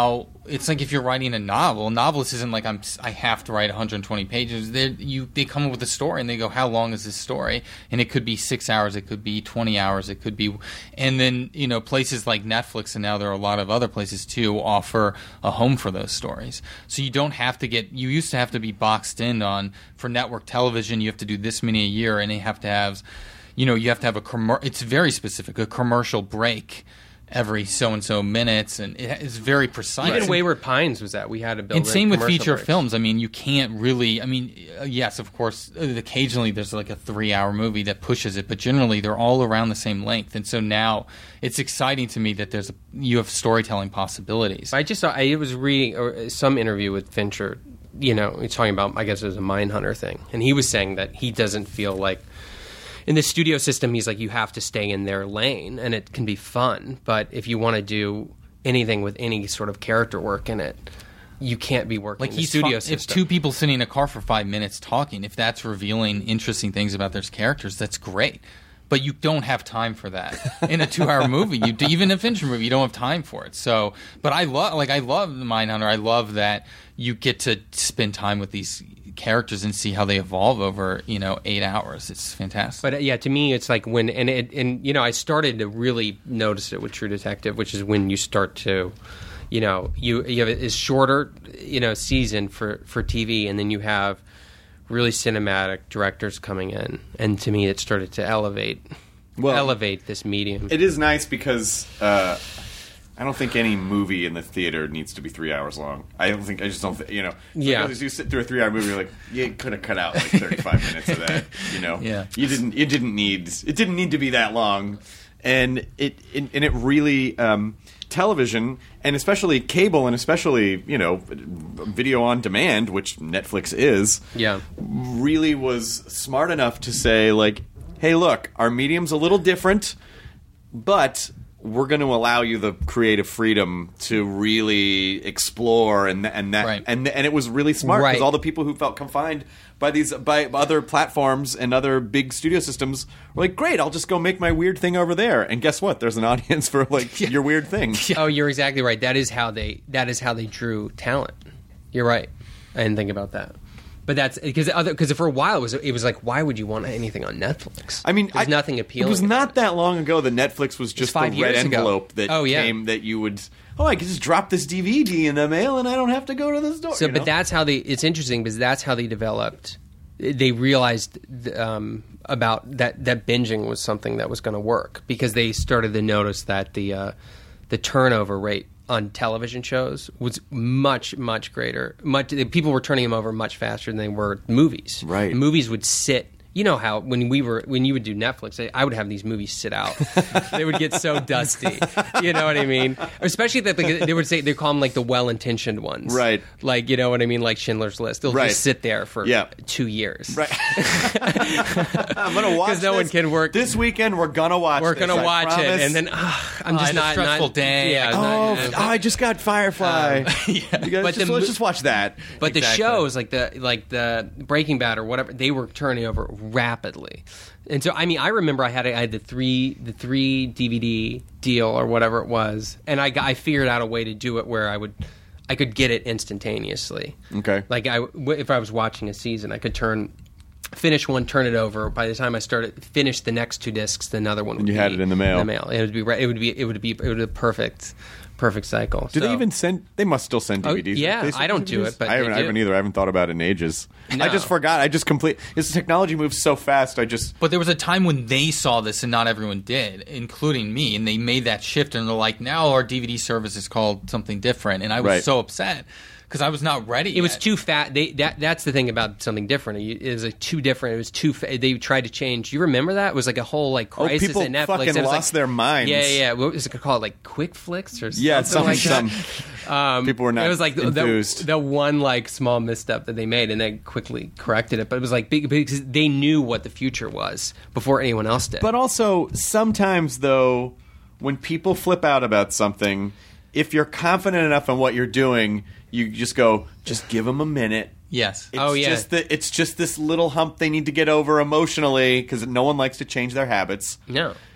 it's like if you're writing a novel. A novelist isn't like I'm. I have to write one hundred twenty pages. They you they come up with a story and they go, how long is this story? And it could be six hours, it could be twenty hours, it could be, and then you know places like Netflix and now there are a lot of other places too offer a home for those stories. So you don't have to get. You used to have to be boxed in on for network television. You have to do this many a year, and they have to have, you know, you have to have a commer- It's very specific, a commercial break every so and so minutes, and it, it's very precise. Even Wayward Pines was that we had to build. And same with commercial feature breaks. films. I mean, you can't really. I mean, uh, yes, of course, uh, occasionally there's like a three-hour movie that pushes it, but generally they're all around the same length. And so now it's exciting to me that there's a, you have storytelling possibilities. I just saw. I was reading or some interview with Fincher. You know, he's talking about. I guess it was a Mindhunter thing, and he was saying that he doesn't feel like. In the studio system, he's like, you have to stay in their lane, and it can be fun. But if you want to do anything with any sort of character work in it, you can't be working Like in the he's studio fu- if system. two people sitting in a car for five minutes talking, if that's revealing interesting things about their characters, that's great. But you don't have time for that in a two-hour movie. You even a Fincher movie, you don't have time for it. So, but I love, like, I love Mindhunter. I love that you get to spend time with these characters and see how they evolve over, you know, eight hours. It's fantastic. But uh, yeah, to me, it's like when and it, and you know, I started to really notice it with True Detective, which is when you start to, you know, you you have a shorter, you know, season for for T V, and then you have really cinematic directors coming in, and to me, it started to elevate, Well, elevate this medium. It is nice because uh, I don't think any movie in the theater needs to be three hours long. I don't think I just don't. Th- you know, Yeah. Because you sit through a three-hour movie, you're like, you could have cut out like thirty-five minutes of that. You know, Yeah. You didn't. You didn't need. It didn't need to be that long, and it, it and it really. Um, television, and especially cable, and especially, you know, video on demand, which Netflix is, Yeah. really was smart enough to say, like, hey, look, our medium's a little different, but we're going to allow you the creative freedom to really explore, and and that Right. and and it was really smart because Right. all the people who felt confined by these by other platforms and other big studio systems were like, great, I'll just go make my weird thing over there, and guess what? There's an audience for like your weird thing. Oh, you're exactly right. That is how they. That is how they drew talent. You're right. I didn't think about that. But that's because other because for a while it was it was like, why would you want anything on Netflix? I mean, there's I, nothing appealing. It was about not it. that long ago that Netflix was just five the red years ago. envelope that Oh, yeah. came that you would. Oh, I can just drop this D V D in the mail and I don't have to go to the store. So, you but know? that's how they. It's interesting because that's how they developed. They realized um, about that that binging was something that was going to work because they started to notice that the uh, the turnover rate on television shows was much much greater. Much people were turning them over much faster than they were movies. Right. Movies would sit. You know how when we were when you would do Netflix, I, I would have these movies sit out. They would get so dusty. You know what I mean? Especially that like, they would say they call them like the well-intentioned ones, Right. Like you know what I mean, like Schindler's List. They'll Right. just sit there for Yeah. two years. Right. I'm gonna watch 'Cause no this. one can work- this weekend. We're gonna watch. We're this, gonna I watch it, promise. and then uh, I'm Oh, I just had a not stressful not, day. Yeah, Oh, not- f- oh, I just got Firefly. You guys But just, the let's mo- just watch that. But the Exactly. shows like the like the Breaking Bad or whatever, they were turning over rapidly. And so I mean, I remember I had I had the three the three D V D deal or whatever it was, and I got, I figured out a way to do it where I would I could get it instantaneously. Okay. Like I if I was watching a season, I could turn finish one, turn it over. By the time I started finish the next two discs, the another one would you be had it in the mail. In the mail. It would be re- it would be it would be it would be a perfect perfect cycle. Do So- they even send? They must still send D V Ds. Oh, yeah, They send I don't D do V Ds? it, but I haven't, they I haven't do. either. I haven't thought about it in ages. No. I just forgot. I just complete. This technology moves so fast. I just. But there was a time when they saw this and not everyone did, including me, and they made that shift and they're like, now our D V D service is called something different. And I was Right. so upset because I was not ready It was yet. too fat. They that that's the thing about something different. It was like too different. It was too. Fa- they tried to change. You remember that? It was like a whole like Oh, crisis people at Netflix. fucking It was lost like, their minds. Yeah, yeah. What was it called? Like Quick Flicks or Yeah, something some- like that. Um, People were not It was like the, enthused. the, the one like small misstep that they made, and they quickly corrected it. But it was like big because they knew what the future was before anyone else did. But also, sometimes though, when people flip out about something, if you're confident enough in what you're doing, you just go, just give them a minute. Yes. It's Oh, yeah. Just the, it's just this little hump they need to get over emotionally because no one likes to change their habits. no.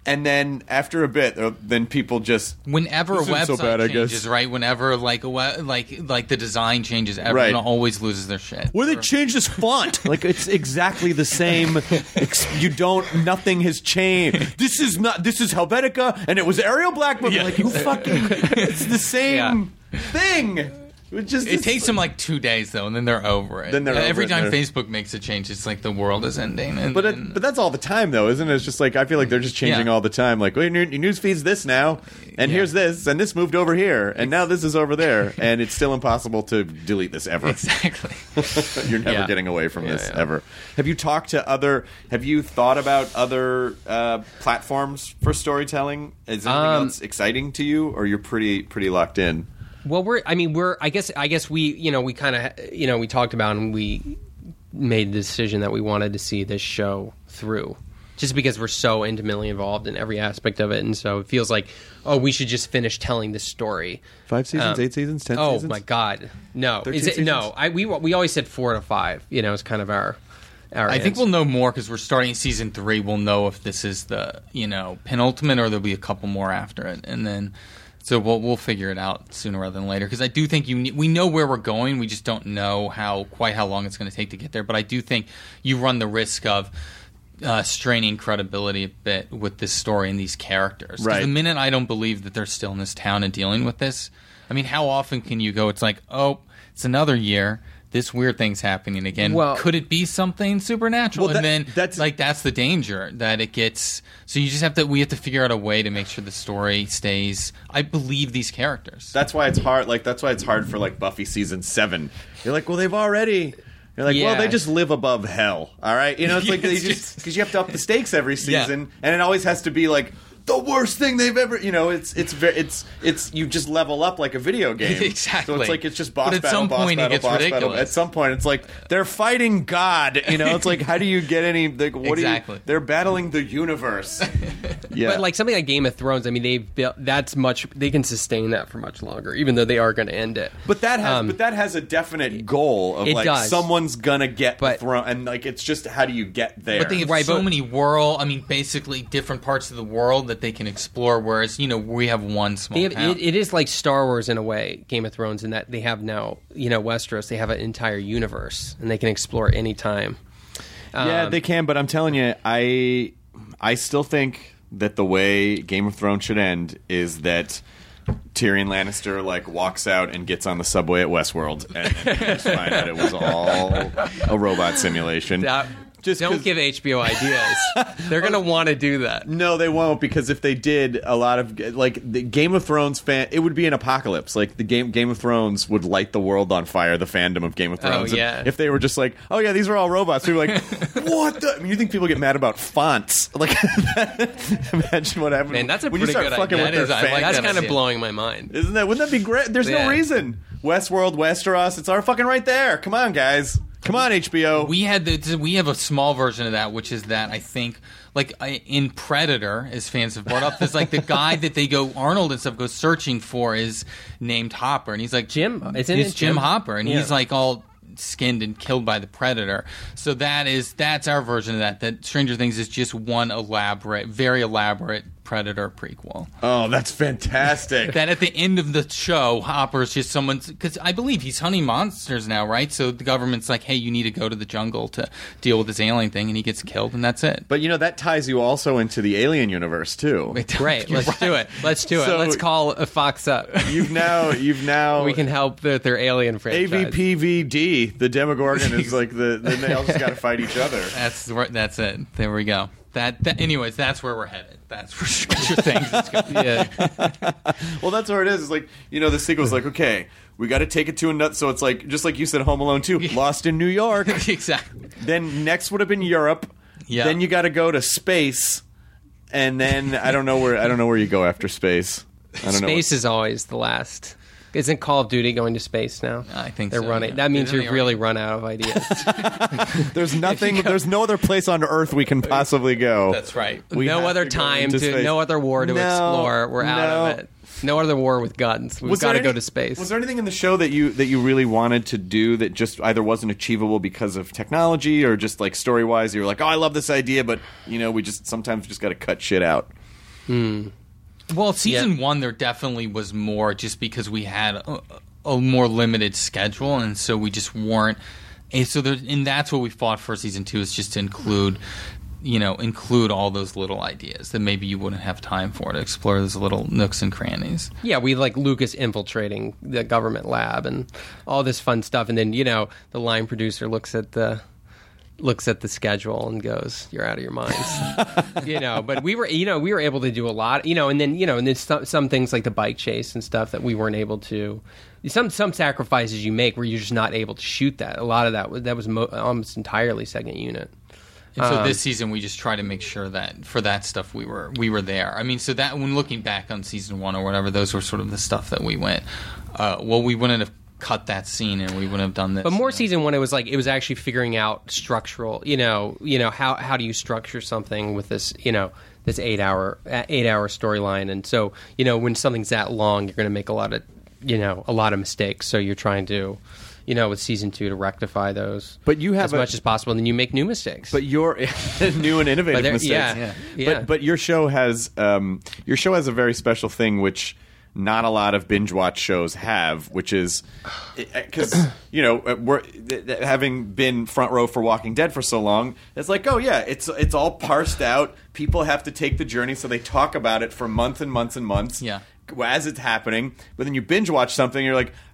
And then after a bit, uh, then people just whenever a "This isn't website so bad, I changes, guess." right? Whenever like a we- like like the design changes, everyone Right. always loses their shit. Where they changed this font? Like it's exactly the same. Ex- you don't. Nothing has changed. This is not. This is Helvetica, and it was Arial Blackburn. Yeah. Like you fucking. It's the same thing. It just. It takes them like two days though, and then they're over it. Then they're Every over it, time they're- Facebook makes a change, it's like the world is ending. And, But it, and- but that's all the time though, isn't it? It's just like I feel like they're just changing Yeah. all the time. Like, well, your, your news feed's this now, and Yeah. here's this, and this moved over here, and now this is over there, and it's still impossible to delete this ever. exactly. You're never Yeah. getting away from Yeah, this yeah. ever. Have you talked to other? Have you thought about other uh, platforms for storytelling? Is anything Um, else exciting to you, or you're pretty pretty locked in? Well, we're. I mean, we're. I guess. I guess we. You know, we kind of. You know, we talked about and we made the decision that we wanted to see this show through, just because we're so intimately involved in every aspect of it, and so it feels like, oh, we should just finish telling this story. Five seasons, Um, eight seasons, ten oh seasons? my God, no! thirteen Is it, no, seasons? I we we always said four to five. You know, it's kind of our. our I think answer. we'll know more because we're starting season three. We'll know if this is the you know penultimate or there'll be a couple more after it, and then so we'll we'll figure it out sooner rather than later. Because I do think you ne- we know where we're going. We just don't know how quite how long it's going to take to get there. But I do think you run the risk of uh, straining credibility a bit with this story and these characters. 'Cause Right. The minute I don't believe that they're still in this town and dealing with this, I mean, how often can you go? It's like, oh, it's another year. This weird thing's happening again. Well- Could it be something supernatural? Well, and that- then that's- like that's the danger that it gets. So you just have to. We have to figure out a way to make sure the story stays. I believe these characters. That's why it's hard. Like that's why it's hard for like Buffy season seven. You're like, well, they've already. You're like, well, Yeah. they just live above hell. All right, you know, it's like Yeah, they it's just just- because you have to up the stakes every Yeah. season, and it always has to be like the worst thing they've ever. You know, it's it's very it's it's you just level up like a video game. Exactly. So it's like it's just boss But at battle, some boss point it battle, gets boss battle. ridiculous. At some point, it's like they're fighting God. You know, it's like how do you get any? Like, what Exactly. do you? They're battling the universe. Yeah, But like something like Game of Thrones, I mean, they've built that's much. They can sustain that for much longer, even though they are going to end it. But that has, Um, but that has a definite goal of it like does. someone's gonna get But- the throne, and like it's just how do you get there? But they have Right, so but- many world. I mean, basically different parts of the world that they can explore. Whereas you know we have one small They have, town. it, it is like Star Wars in a way, Game of Thrones, in that they have now, you know, Westeros. They have an entire universe, and they can explore any time. yeah, Um, they can. But I'm telling you, I I still think that the way Game of Thrones should end is that Tyrion Lannister like walks out and gets on the subway at Westworld, and then you just find out it was all a robot simulation. That- Just don't 'cause- give H B O ideas. They're going to want to do that. No, they won't, because if they did, a lot of like the Game of Thrones fan, it would be an apocalypse. Like the game Game of Thrones would light the world on fire. The fandom of Game of Oh, Thrones. And yeah. If they were just like, oh yeah, these are all robots, people are like, what the? I mean, you think people get mad about fonts? Like, imagine what happened. Man, that's a when you pretty start good fucking idea. with That their is- I like fans. That's that kind of idea. blowing my mind. Isn't that? Wouldn't that be great? There's Yeah. no reason. Westworld, Westeros, it's all fucking right there. Come on, guys. Come on, H B O. We had the, we have a small version of that, which is that I think like I, in Predator, as fans have brought up, there's like the guy that they go Arnold and stuff go searching for is named Hopper, and he's like Jim. Isn't it's it Jim Jim? Hopper, and Yeah. he's like all skinned and killed by the Predator. So that is that's our version of that. That Stranger Things is just one elaborate, very elaborate Predator prequel. Oh, that's fantastic. That at the end of the show, Hopper's just someone's because I believe he's hunting monsters now, right? So the government's like, "Hey, you need to go to the jungle to deal with this alien thing," and he gets killed, and that's it. But you know that ties you also into the Alien universe too. Great. You're Let's right. do it. Let's do it. So- Let's call a Fox up. You've now, you've now. We can help their, their alien A franchise. V P V D, the Demogorgon is like the. Then they all just got to fight each other. That's where- that's it. There we go. That, that anyways, that's where we're headed. That's where Stranger Things is going. Yeah. Well, that's where it is. It's like you know, the sequel's like okay, we got to take it to a nut. So it's like just like you said, Home Alone two, Lost in New York. Exactly. Then next would have been Europe. Yeah. Then you got to go to space, and then I don't know where I don't know where you go after space. I don't know. Space is always the last. Isn't Call of Duty going to space now? I think they're so, running. yeah. That means Isn't you've they really run out of ideas. There's nothing. There's no other place on Earth we can possibly go. That's right. We no have other to go time into to, space. no other war to No, explore. We're out no. of it. No other war with guns. We've Was got there to go any- to space. Was there anything in the show that you that you really wanted to do that just either wasn't achievable because of technology or just like story wise? You were like, oh, I love this idea, but you know, we just sometimes just got to cut shit out. Well, season yeah. one, there definitely was more just because we had a, a more limited schedule, and so we just weren't. And so, there, and that's what we fought for season two, is just to include, you know, include all those little ideas that maybe you wouldn't have time for to explore those little nooks and crannies. Yeah, we like Lucas infiltrating the government lab and all this fun stuff, and then you know the line producer looks at the. looks at the schedule and goes, "You're out of your minds," you know. But we were, you know, we were able to do a lot, you know, and then you know, and then some, some things like the bike chase and stuff that we weren't able to. Some some sacrifices you make where you're just not able to shoot that. A lot of that was that was mo- almost entirely second unit. And so um, this season we just try to make sure that for that stuff we were we were there. I mean, so that when looking back on season one or whatever, those were sort of the stuff that we went. Uh, well, we wouldn't have cut that scene and we wouldn't have done this. But more you know? season one, it was like it was actually figuring out structural. You know, you know how how do you structure something with this, you know, this eight hour eight hour storyline, and so you know when something's that long, you're going to make a lot of you know a lot of mistakes. So you're trying to, you know, with season two to rectify those. But you have as a, much as possible, and then you make new mistakes. But your new and innovative mistakes. Yeah, yeah, yeah. But but your show has um, your show has a very special thing which not a lot of binge watch shows have, which is because you know we're having been front row for Walking Dead for so long. It's like, oh yeah, it's it's all parsed out. People have to take the journey, so they talk about it for months and months and months. Yeah. As it's happening, but then you binge watch something, you're like,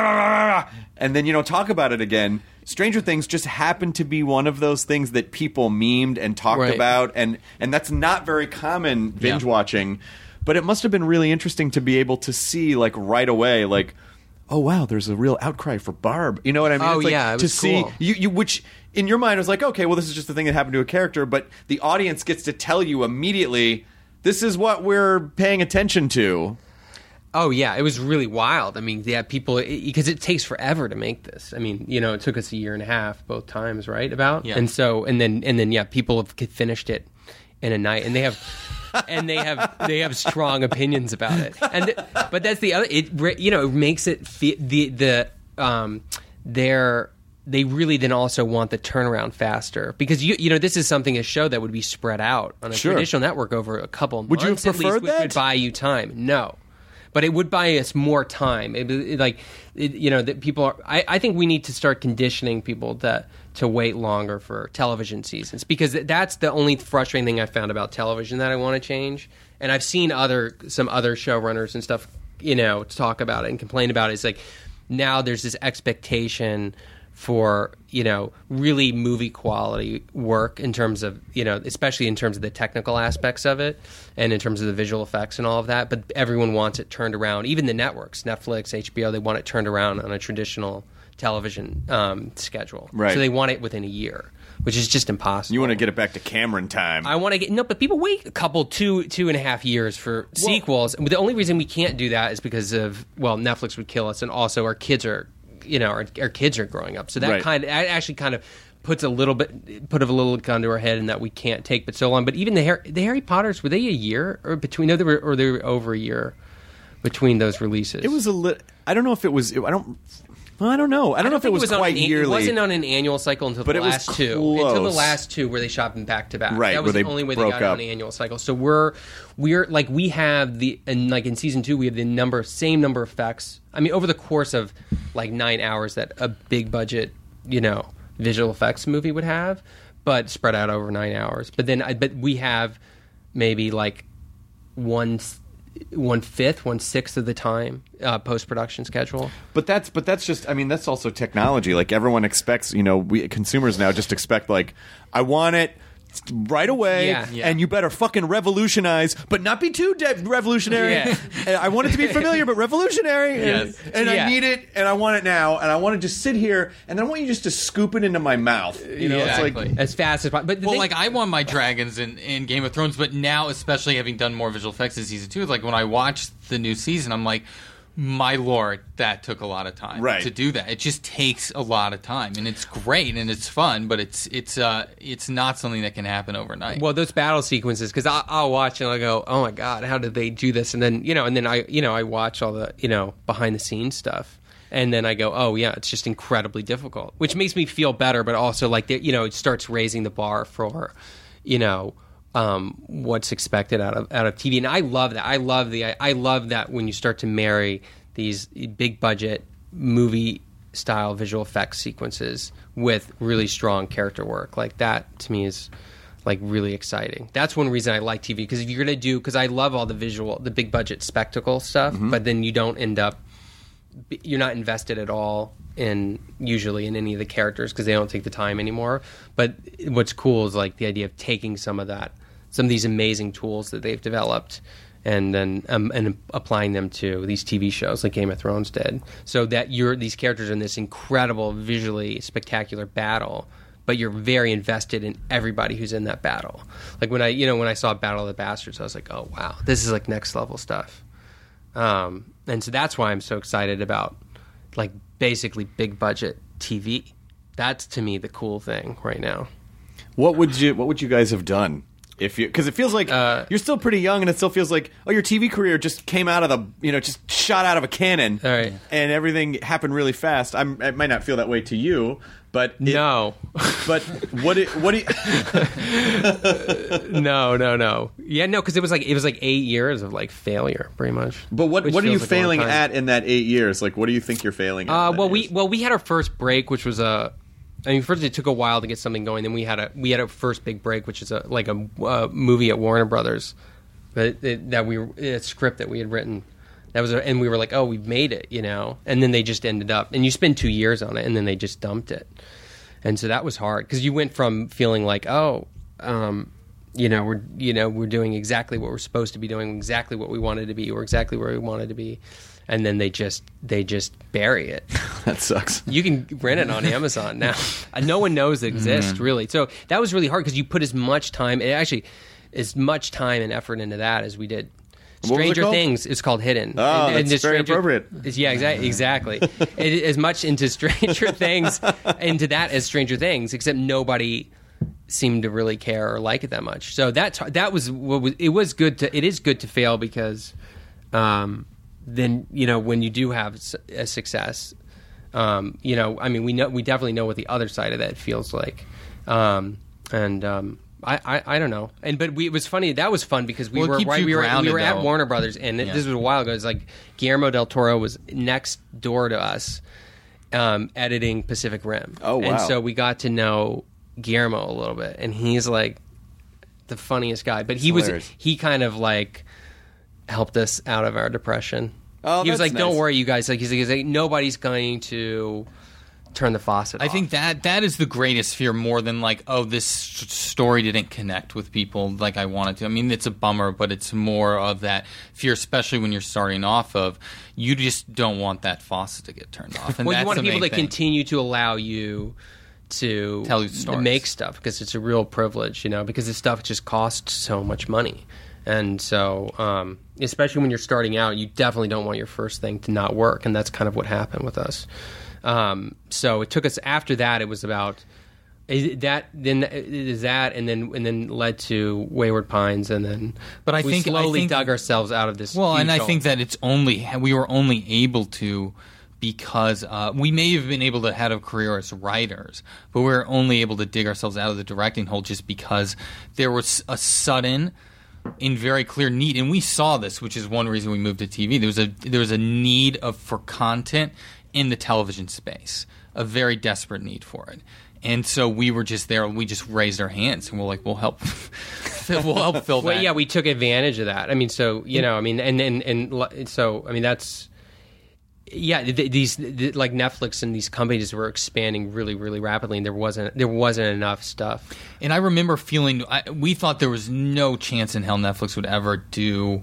ah, and then you don't talk about it again. Stranger Things just happened to be one of those things that people memed and talked right. about, and and that's not very common binge Yeah. watching. But it must have been really interesting to be able to see, like, right away, like, oh wow, there's a real outcry for Barb. You know what I mean? Oh, it's like, yeah, it to was see cool. you, you, which in your mind was like, okay, well, this is just a thing that happened to a character, but the audience gets to tell you immediately, this is what we're paying attention to. Oh yeah, it was really wild. I mean, yeah, people because it, it takes forever to make this. I mean, you know, it took us a year and a half both times, right? About Yeah. and so and then and then yeah, people have finished it in a night, and they have. and they have they have strong opinions about it, and but that's the other. It you know it makes it fe- the the um they're they really then also want the turnaround faster because you you know this is something a show that would be spread out on a Sure. traditional network over a couple of Would you months have at least, preferred which that? would buy you time. No. But it would buy us more time. It, it, like, it, you know, that people are. I, I think we need to start conditioning people to to wait longer for television seasons because that's the only frustrating thing I found about television that I want to change. And I've seen other some other showrunners and stuff, you know, talk about it and complain about it. It's like now there's this expectation for, you know, really movie quality work in terms of, you know, especially in terms of the technical aspects of it and in terms of the visual effects and all of that. But everyone wants it turned around. Even the networks, Netflix, H B O, they want it turned around on a traditional television um, schedule. Right. So they want it within a year, which is just impossible. You want to get it back to Cameron time. I want to get no, but people wait a couple, two, two and a half years for sequels. And the only reason we can't do that is because of well, Netflix would kill us, and also our kids are, you know, our, our kids are growing up. So that Right. kind of that actually kind of puts a little bit, put a little gun to our head, and that we can't take but so long. But even the Harry, the Harry Potters, were they a year or between? No, they were, or they were over a year between those releases. It was a li- I don't know if it was. I don't. Well, I don't know. I don't, know if it think was, on quite an, yearly. It wasn't on an annual cycle until But the it was last two. close. Until the last two, where they shot them back to back. Right, that was where the they only way they broke got up. on an annual cycle. So we're we're like we have the and like in season two we have the number same number of effects. I mean, over the course of like nine hours that a big budget, you know, visual effects movie would have, but spread out over nine hours. But then, I but we have maybe like one. One fifth, one sixth of the time uh, post production schedule. But that's but that's just I mean that's also technology. Like everyone expects, you know, we consumers now just expect like I want it right away, Yeah. Yeah. and you better fucking revolutionize, but not be too de- revolutionary. Yeah. And I want it to be familiar, but revolutionary. And, Yes. and Yeah. I need it, and I want it now, and I want to just sit here, and then I want you just to scoop it into my mouth. You know, it's Exactly. like As fast as possible. But the Well, thing- like I want my dragons in, in Game of Thrones, but now, especially having done more visual effects in season two, it's like when I watched the new season, I'm like, my lord, that took a lot of time Right. to do that. It just takes a lot of time, and it's great and it's fun, but it's it's uh it's not something that can happen overnight. Well, those battle sequences, because I'll, I'll watch and I'll go, "Oh my god, how did they do this?" And then you know, and then I, you know, I watch all the you know behind the scenes stuff, and then I go, "Oh yeah, it's just incredibly difficult," which makes me feel better, but also like the, you know, it starts raising the bar for, you know, um, what's expected out of out of T V, and I love that. I love the I love that when you start to marry these big budget movie style visual effects sequences with really strong character work. Like that to me is like really exciting. That's one reason I like T V, because if you're gonna do, because I love all the visual, the big budget spectacle stuff, mm-hmm. but then you don't end up, you're not invested at all in usually in any of the characters because they don't take the time anymore. But what's cool is like the idea of taking some of that, some of these amazing tools that they've developed, and then um, and applying them to these T V shows like Game of Thrones did, so that you're these characters are in this incredible, visually spectacular battle, but you're very invested in everybody who's in that battle. Like when I, you know, when I saw Battle of the Bastards, I was like, oh wow, this is like next level stuff. Um, and so that's why I'm so excited about like basically big budget T V. That's to me the cool thing right now. What would you What would you guys have done if you? Because it feels like uh, you're still pretty young, and it still feels like oh, your T V career just came out of the you know just shot out of a cannon, all right. and everything happened really fast. I'm, it might not feel that way to you, but it, no. But what? It, what do you? no, no, no. Yeah, no, because it was like it was like eight years of like failure, pretty much. But what what are you like failing at in that eight years? Like, what do you think you're failing at? Uh, well, years? we well we had our first break, which was a. I mean, first it took a while to get something going. Then we had a we had a first big break, which is a like a uh, movie at Warner Brothers, that that we a script that we had written. That was, a, and we were like, oh, we've made it, you know. And then they just ended up, and you spend two years on it, and then they just dumped it. And so that was hard because you went from feeling like, oh, um, you know, we're you know we're doing exactly what we're supposed to be doing, exactly what we wanted to be, or exactly where we wanted to be. And then they just they just bury it. That sucks. You can rent it on Amazon now. No one knows it exists, mm-hmm. really. So that was really hard because you put as much time, actually, as much time and effort into that as we did. Stranger it Things is called Hidden. Oh, and, and that's very Stranger, appropriate. Is, yeah, exa- exactly. it, as much into Stranger Things, into that as Stranger Things, except nobody seemed to really care or like it that much. So that that was what was. It was good to. It is good to fail because. Um, then you know when you do have a success, um, you know I mean we know we definitely know what the other side of that feels like, um, and um, I, I I don't know. And but we, it was funny. That was fun because we well, were right, we were grounded, we were at though. Warner Brothers, and yeah. this was a while ago. It's like Guillermo del Toro was next door to us, um, editing Pacific Rim. Oh wow! And so we got to know Guillermo a little bit, and he's like the funniest guy. But he was he kind of like. helped us out of our depression. Oh, he was like, nice. "Don't worry, you guys. Like, he's like, he's like, nobody's going to turn the faucet I off." think that that is the greatest fear, more than like, oh, this s- story didn't connect with people like I wanted to. I mean, it's a bummer, but it's more of that fear, especially when you're starting off of, you just don't want that faucet to get turned off. And well, that's you want the people main to thing. continue to allow you to Tell you stories. make stuff because it's a real privilege, you know, because this stuff just costs so much money. And so, um, especially when you're starting out, you definitely don't want your first thing to not work, and that's kind of what happened with us. Um, so it took us after that. It was about is that then is that, and then and then led to Wayward Pines, and then but I we think slowly I think, dug ourselves out of this. Well, and I hole. think that it's only we were only able to. Because uh, we may have been able to have a career as writers, but we were only able to dig ourselves out of the directing hole just because there was a sudden and very clear need, and we saw this, which is one reason we moved to T V. There was a there was a need of for content in the television space, a very desperate need for it, and so we were just there. We just raised our hands and we're like, "We'll help, we'll help fill that." Well, yeah, we took advantage of that. I mean, so you know, I mean, and and and so I mean, that's. Yeah, th- these th- like Netflix and these companies were expanding really, really rapidly, and there wasn't there wasn't enough stuff. And I remember feeling I, we thought there was no chance in hell Netflix would ever do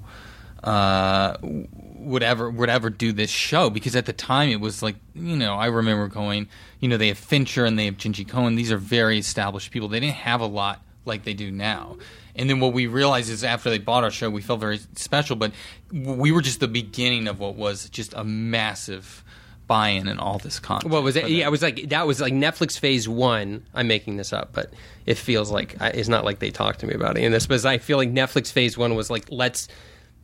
uh, would ever would ever do this show, because at the time it was like, you know, I remember going, you know, they have Fincher and they have Jenji Cohen. These are very established people. They didn't have a lot like they do now. And then what we realized is after they bought our show, we felt very special, but we were just the beginning of what was just a massive buy-in and all this content. What was it? Yeah, it was like that was like Netflix phase one. I'm making this up, but it feels like it's not like they talked to me about any of this. But I feel like Netflix phase one was like, let's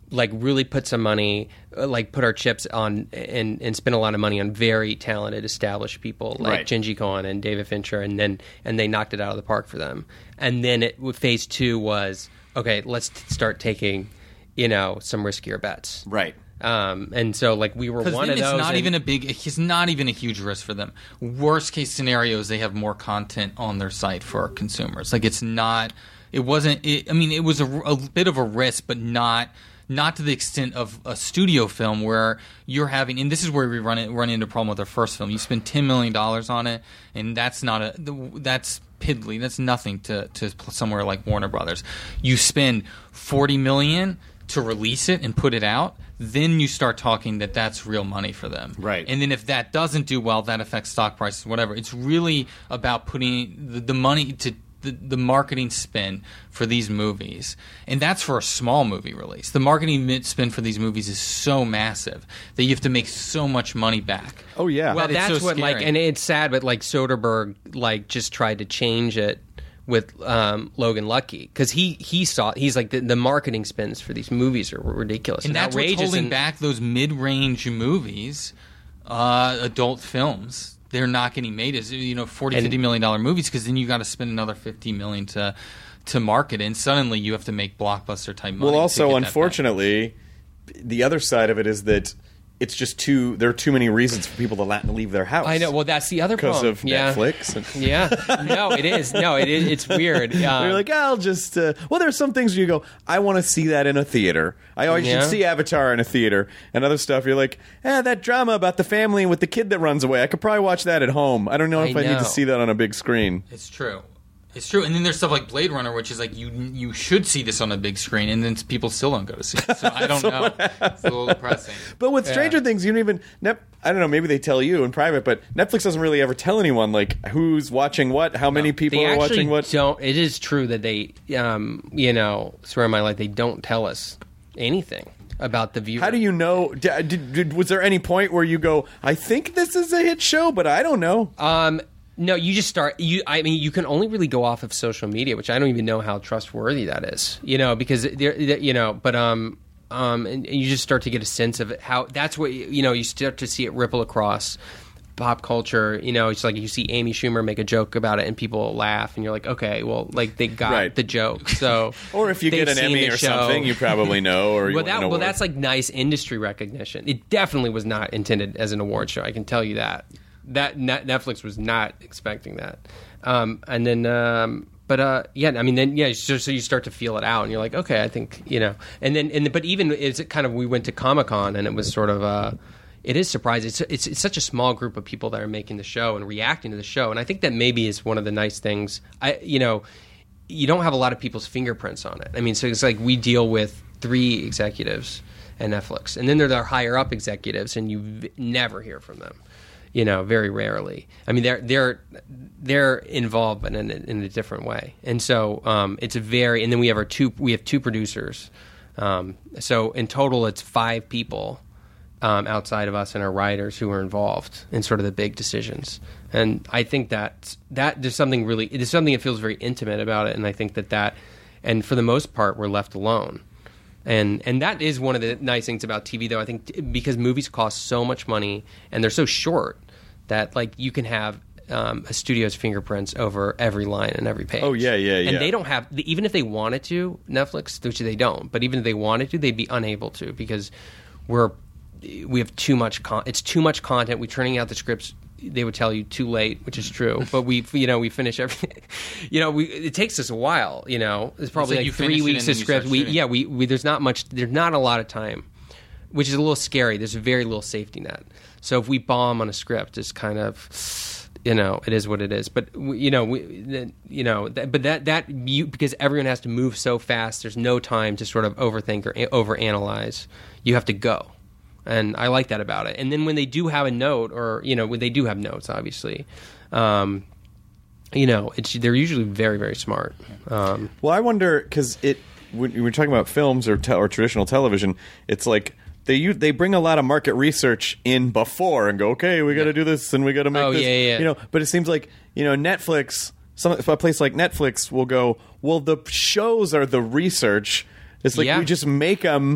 like really put some money, uh, like put our chips on and, and spend a lot of money on very talented, established people like Right. Shinji Khan and David Fincher, and then and they knocked it out of the park for them. And then it, phase two was, okay, let's t- start taking, you know, some riskier bets. Right. Um, and so like we were Because one then of it's those. not and- even a big. It's not even a huge risk for them. Worst case scenario is they have more content on their site for consumers. Like it's not. It wasn't. It, I mean, it was a, a bit of a risk, but not not to the extent of a studio film where you're having. And this is where we run it run into a problem with our first film. You spend ten million dollars on it, and that's not a. That's piddly. That's nothing to to somewhere like Warner Brothers. You spend forty million dollars to release it and put it out, then you start talking that that's real money for them. Right. And then if that doesn't do well, that affects stock prices, whatever. It's really about putting the, the money to the, the marketing spend for these movies. And that's for a small movie release. The marketing spend for these movies is so massive that you have to make so much money back. Oh, yeah. Well, That it's that's so what like, scary. and it's sad, but like Soderbergh like just tried to change it with um, Logan Lucky because he he saw he's like the, the marketing spends for these movies are ridiculous And and, that's outrageous. what's holding and, back those mid-range movies, uh, adult films. They're not getting made as you know forty, And- fifty million dollar movies because then you got to spend another fifty million to to market, and suddenly you have to make blockbuster type money. Well, to also, get that back. unfortunately, the other side of it is that it's just too. There are too many reasons for people to la- leave their house. I know. Well, that's the other because problem. of yeah. Netflix. And Yeah. No, it is. No, it is. It's weird. Um, You're like, I'll just. Uh, well, there's some things where you go, I want to see that in a theater. I always Yeah. should see Avatar in a theater, and other stuff. You're like, eh, that drama about the family with the kid that runs away. I could probably watch that at home. I don't know I if I need know. to see that on a big screen. It's true. It's true. And then there's stuff like Blade Runner, which is like you you should see this on a big screen, and then people still don't go to see it. So I don't know. It's a little depressing. But with Stranger Things, you don't even. Nep- I don't know. Maybe they tell you in private, but Netflix doesn't really ever tell anyone like who's watching what, how many people they are actually watching what. don't. It is true that they, um, you know, swear on my life, they don't tell us anything about the viewer. How do you know? Did, did, did, was there any point where you go, I think this is a hit show, but I don't know? Um, no, you just start. You, I mean, you can only really go off of social media, which I don't even know how trustworthy that is. You know, because there, you know, but um, um, and, and you just start to get a sense of it, how that's what you know. You start to see it ripple across pop culture. You know, it's like you see Amy Schumer make a joke about it, and people laugh, and you're like, okay, well, like they got Right. the joke. So, Or if you they've get an seen Emmy the or show. something, you probably know. Or you well, win that, an well, award. that's like nice industry recognition. It definitely was not intended as an award show. I can tell you that. That Net- Netflix was not expecting that. Um, and then, um, but uh, yeah, I mean, then yeah, so, so you start to feel it out, and you're like, okay, I think you know. And then, and but even it's kind of we went to Comic-Con, and it was sort of uh, it is surprising. It's, it's it's such a small group of people that are making the show and reacting to the show, and I think that maybe is one of the nice things. I you know. You don't have a lot of people's fingerprints on it. I mean, so it's like we deal with three executives at Netflix, and then there are higher up executives, and you v- never hear from them. You know, very rarely. I mean, they're they're they're involved, but in, in a different way. And so um, it's a very. And then we have our two. We have two producers. Um, so in total, it's five people um, outside of us and our writers who are involved in sort of the big decisions. And I think that that there's something really there's something that feels very intimate about it. And I think that that, and for the most part, we're left alone. And and that is one of the nice things about T V, though. I think t- because movies cost so much money and they're so short that like you can have um, a studio's fingerprints over every line and every page. Oh, yeah, yeah, And yeah. they don't have even if they wanted to, Netflix, which they don't, but even if they wanted to, they'd be unable to because we're we have too much. Con- it's too much content. We're turning out the scripts. They would tell you too late, which is true. But we, you know, we finish everything. You know, we it takes us a while. You know, it's probably like like you three finish it weeks and then of you script. start We, shooting. yeah, we, we there's not much. There's not a lot of time, which is a little scary. There's very little safety net. So if we bomb on a script, it's kind of, you know, it is what it is. But we, you know, we, you know, that, but that that you because everyone has to move so fast. There's no time to sort of overthink or overanalyze. You have to go. And I like that about it. And then when they do have a note, or you know, when they do have notes, obviously, um, you know, it's they're usually very, very smart. Um, Well, I wonder because it when we're talking about films or te- or traditional television, it's like they u- they bring a lot of market research in before and go, okay, we got to do this and we got to make Oh, this, yeah, yeah. you know. But it seems like you know Netflix, some a place like Netflix will go, well, the shows are the research. It's like Yeah. we just make them.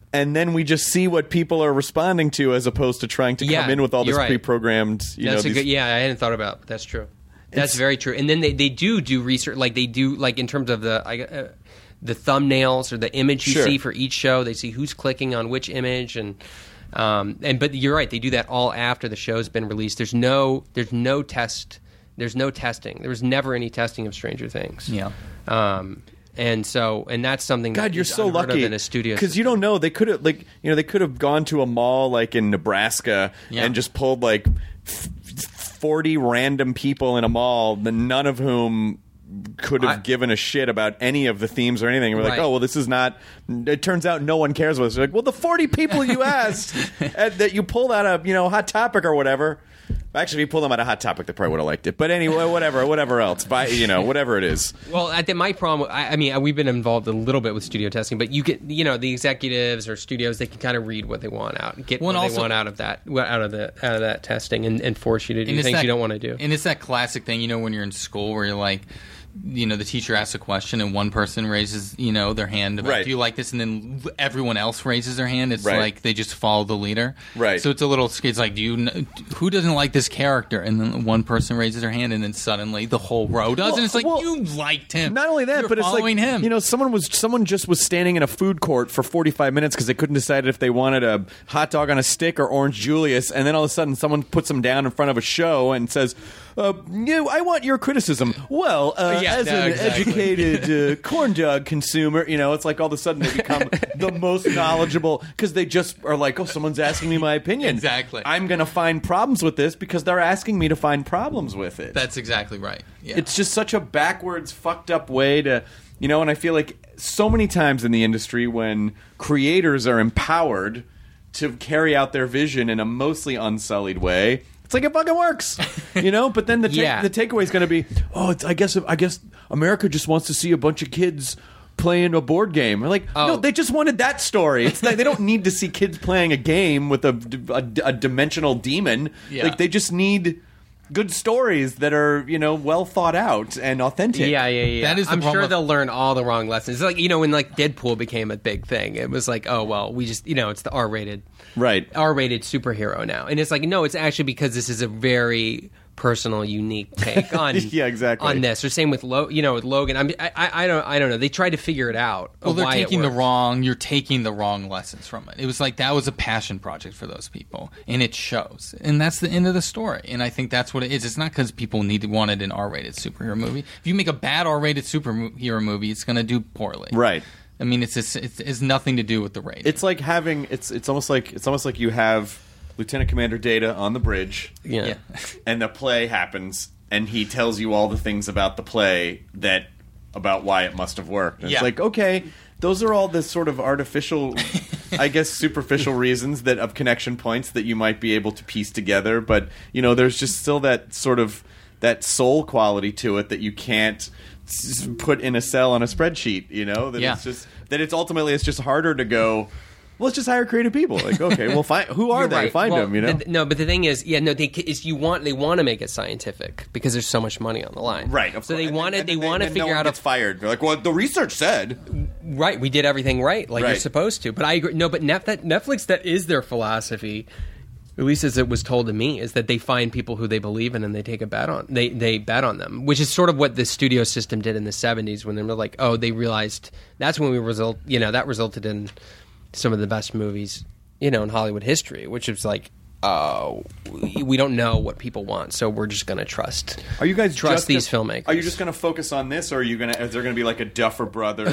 and then we just see what people are responding to, as opposed to trying to Yeah, come in with all this you're right. pre-programmed. You That's know, a these, good. Yeah, I hadn't thought about. But that's true. That's It's- very true. And then they, they do do research, like they do, like in terms of the I, uh, the thumbnails or the image you Sure. see for each show. They see who's clicking on which image, and um, and but you're right. They do that all after the show's been released. There's no there's no test. There's no testing. There was never any testing of Stranger Things. Yeah. Um, and so and that's something. God, that you're is so unheard of lucky in a studio because you don't know. They could have like you know they could have gone to a mall like in Nebraska Yeah. and just pulled like f- forty random people in a mall, the none of whom could have I- given a shit about any of the themes or anything. And we're like, Right. oh well, this is not. It turns out no one cares about this. They're like, well, the forty people you asked uh, that you pulled out of you know Hot Topic or whatever. Actually, if you pull them out of Hot Topic, they probably would have liked it. But anyway, whatever, whatever else, by you know, whatever it is. Well, I think my problem. I, I mean, we've been involved a little bit with studio testing, but you get, you know, the executives or studios, they can kind of read what they want out, get Well, what and they also- want out of that, out of the out of that testing, and, and force you to do And it's things that- you don't want to do. And it's that classic thing, you know, when you're in school where you're like, you know, the teacher asks a question and one person raises, you know, their hand about, Right. do you like this? And then everyone else raises their hand. It's Right. like they just follow the leader. Right. So it's a little, it's like, do you, kn- who doesn't like this character? And then one person raises their hand and then suddenly the whole row does. Well, and it's like, well, you liked him. Not only that, You're but it's like following him. you know, someone was someone just was standing in a food court for forty-five minutes because they couldn't decide if they wanted a hot dog on a stick or Orange Julius, and then all of a sudden someone puts them down in front of a show and says, uh, "You, I want your criticism." Well, uh, Yeah, as no, an exactly. educated uh, corn dog consumer, you know, it's like all of a sudden they become the most knowledgeable because they just are like, "Oh, someone's asking me my opinion." Exactly. I'm going to find problems with this because they're asking me to find problems with it. That's exactly right. Yeah. It's just such a backwards, fucked up way to, you know, and I feel like so many times in the industry when creators are empowered to carry out their vision in a mostly unsullied way, it's like it fucking works, you know. But then the ta- Yeah. the takeaway is going to be, oh, it's, I guess I guess America just wants to see a bunch of kids playing a board game. We're like, Oh. no, they just wanted that story. It's like they don't need to see kids playing a game with a, a, a dimensional demon. Yeah. Like they just need good stories that are, you know, well thought out and authentic. Yeah, yeah, yeah. That is the I'm problem sure with- they'll learn all the wrong lessons. It's like, you know, when like Deadpool became a big thing, it was like, oh well, we just, you know, it's the R-rated, Right. R-rated superhero now, and it's like, no, it's actually because this is a very personal, unique take on Yeah, exactly. on this. Or same with Lo, you know, with Logan. I mean, I, I, I don't, I don't know. They tried to figure it out. Well, of they're why it taking the worked. wrong. You're taking the wrong lessons from it. It was like that was a passion project for those people, and it shows. And that's the end of the story. And I think that's what it is. It's not because people need wanted an R-rated superhero movie. If you make a bad R-rated superhero movie, it's going to do poorly. Right. I mean, it's just, it's, it's nothing to do with the rating. It's like having it's it's almost like it's almost like you have Lieutenant Commander Data on the bridge. Yeah. Yeah. And the play happens and he tells you all the things about the play that about why it must have worked. And Yeah. It's like, okay, those are all the sort of artificial I guess superficial reasons that of connection points that you might be able to piece together, but you know, there's just still that sort of that soul quality to it that you can't s- put in a cell on a spreadsheet, you know? That Yeah. it's just that it's ultimately it's just harder to go, well, let's just hire creative people. Like, okay, well, find who are You're they? right. Find Well, them, you know? the- no, but the thing is, yeah, no, they is you want they want to make it scientific because there's so much money on the line, Right. Of so course. they want to And- they and want to and figure no one out a gets fired. They're like, well, the research said. right. We did everything right, like you're Right. supposed to. But I agree. No, but Net, that Netflix, that is their philosophy. At least as it was told to me, is that they find people who they believe in and they take a bet on. They they bet on them, which is sort of what the studio system did in the seventies when they were like, oh, they realized that's when we result. You know, that resulted in some of the best movies, you know, in Hollywood history, which is like, oh, we, we don't know what people want, so we're just going to trust. Are you guys trust just these gonna- filmmakers? Are you just going to focus on this, or are you going to? Is there going to be like a Duffer Brothers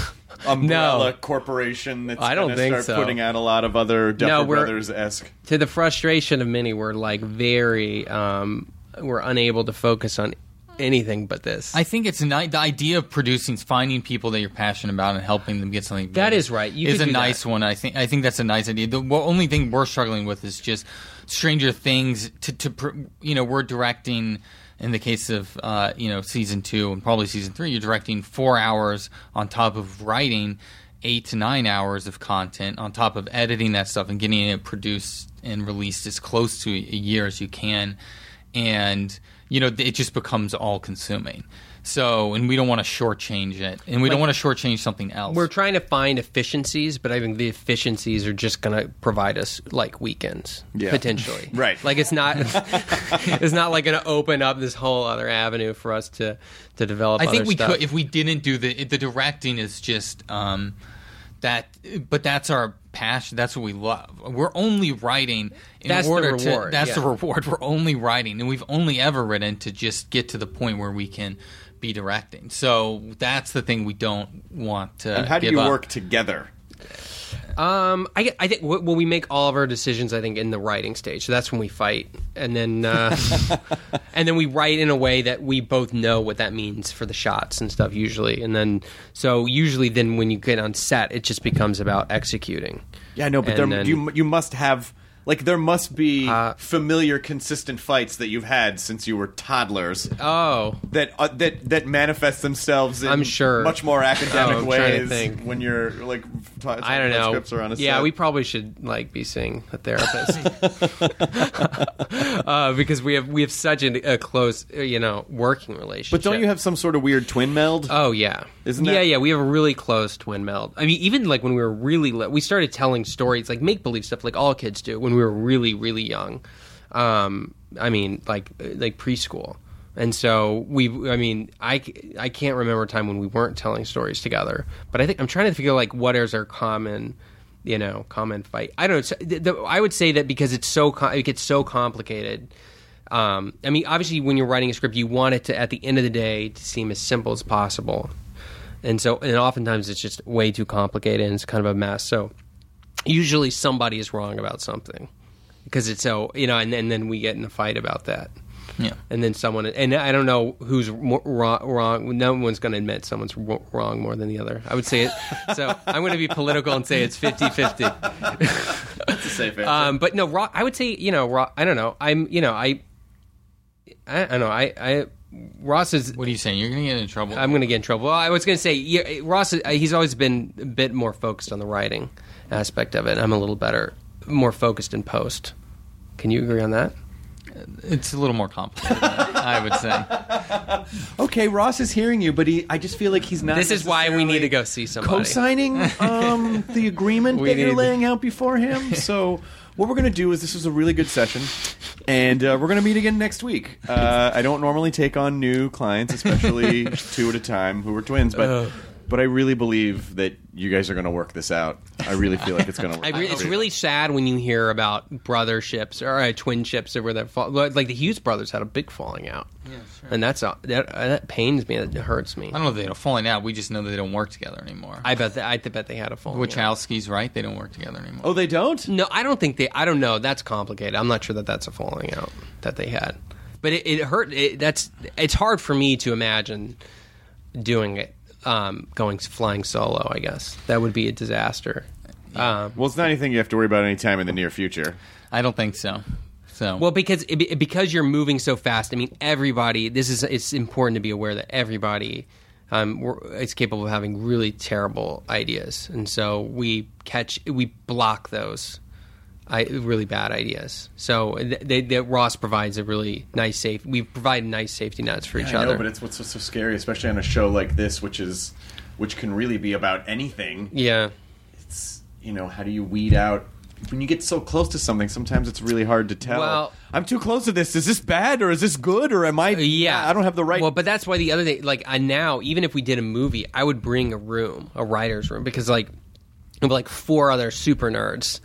umbrella No. corporation that's I don't gonna think start so. putting out a lot of other Duffer No, we're- Brothers esque? To the frustration of many, we're like very, um, we're unable to focus on anything but this. I think it's ni- the idea of producing, finding people that you're passionate about, and helping them get something. That better is right. You is could a do nice that. one. I think. I think that's a nice idea. The well, only thing we're struggling with is just Stranger Things. To, to pr- you know, we're directing. In the case of uh, you know season two and probably season three, you're directing four hours on top of writing eight to nine hours of content on top of editing that stuff and getting it produced and released as close to a year as you can, and you know it just becomes all consuming. So, and we don't want to shortchange it, and we Like- don't want to shortchange something else. We're trying to find efficiencies, but I think the efficiencies are just going to provide us like weekends, Yeah. potentially. Right. Like it's not, it's not like going to open up this whole other avenue for us to to develop. I think other we stuff. could if we didn't do the the directing is just um, that, but that's our passion. That's what we love. We're only writing in That's the order reward, to. That's yeah. the reward. We're only writing, and we've only ever written to just get to the point where we can be directing. So that's the thing we don't want to. And how do give you up. work together? Um, I, I think well, we make all of our decisions. I think in the writing stage, so that's when we fight, and then uh, and then we write in a way that we both know what that means for the shots and stuff. Usually, and then so usually, then when you get on set, it just becomes about executing. Yeah, no, but And there, then- you you must have like there must be Uh, familiar, consistent fights that you've had since you were toddlers Oh, that uh, that that manifest themselves in I'm sure. much more academic Oh, I'm trying to ways think. when you're like t- I don't know. scripts are on a yeah, set. we probably should like be seeing a therapist uh, because we have we have such a, a close, uh, you know, working relationship. But don't you have some sort of weird twin meld? Oh yeah, Isn't yeah, that- yeah? We have a really close twin meld. I mean, even like when we were really, li- we started telling stories like make believe stuff, like all kids do when we were really, really young. Um, I mean, like like preschool, and so we. I mean, I, I can't remember a time when we weren't telling stories together. But I think I'm trying to figure like what is our common, you know, common fight. I don't know. So the, the, I would say that because it's so com- it gets so complicated. Um, I mean, obviously, when you're writing a script, you want it to, at the end of the day, to seem as simple as possible. And so, and oftentimes it's just way too complicated and it's kind of a mess. So, usually somebody is wrong about something because it's so, you know, and, and then we get in a fight about that. Yeah. And then someone, and I don't know who's mo- wrong, wrong. No one's going to admit someone's w- wrong more than the other. I would say it. So, I'm going to be political and say it's fifty-fifty. That's a safe answer. Um, but no, Ro- I would say, you know, Ro- I don't know. I'm, you know, I, I, I don't know. I, I, Ross is. What are you saying? You're going to get in trouble. I'm going to get in trouble. Well, I was going to say, yeah, Ross, is- he's always been a bit more focused on the writing aspect of it. I'm a little better, more focused in post. Can you agree on that? It's a little more complicated, I would say. Okay, Ross is hearing you, but he, I just feel like he's not. This is why we need to necessarily go see somebody. co-signing um, the agreement We that you're need- laying out before him. So what we're going to do is this was a really good session, and uh, we're going to meet again next week. Uh, I don't normally take on new clients, especially two at a time who are twins, but Uh. but I really believe that you guys are going to work this out. I really feel like it's going to work. I re- it's really sad when you hear about brotherships or uh, twin ships or where that fall- like the Hughes brothers had a big falling out, Yeah, sure. and that's uh, that uh, that pains me. It hurts me. I don't know if they're falling out. We just know that they don't work together anymore. I bet that, I bet they had a falling out. Wachowski's right. They don't work together anymore. Oh, they don't? No, I don't think they. I don't know. That's complicated. I'm not sure that that's a falling out that they had, but it, it hurt. It, that's it's hard for me to imagine doing it, um, going flying solo. I guess that would be a disaster. Um, Well, it's not anything you have to worry about any time in the near future. I don't think so. So well, because it, because you're moving so fast. I mean, everybody. This is. It's important to be aware that everybody. Um, we're, is capable of having really terrible ideas, and so we catch, we block those. I, really bad ideas. So they, they, Ross provides a really nice safe. We provide nice safety nets for each I other. know, but it's what's so, so scary, especially on a show like this, which is which can really be about anything. yeah, It's you know, how do you weed out when you get so close to something? Sometimes it's really hard to tell. Well- I'm too close to this. Is this bad or is this good or am I? yeah. I don't have the right. Well, but that's why the other thing, like I now, even if we did a movie, I would bring a room, a writer's room, because like. Of like four other super nerds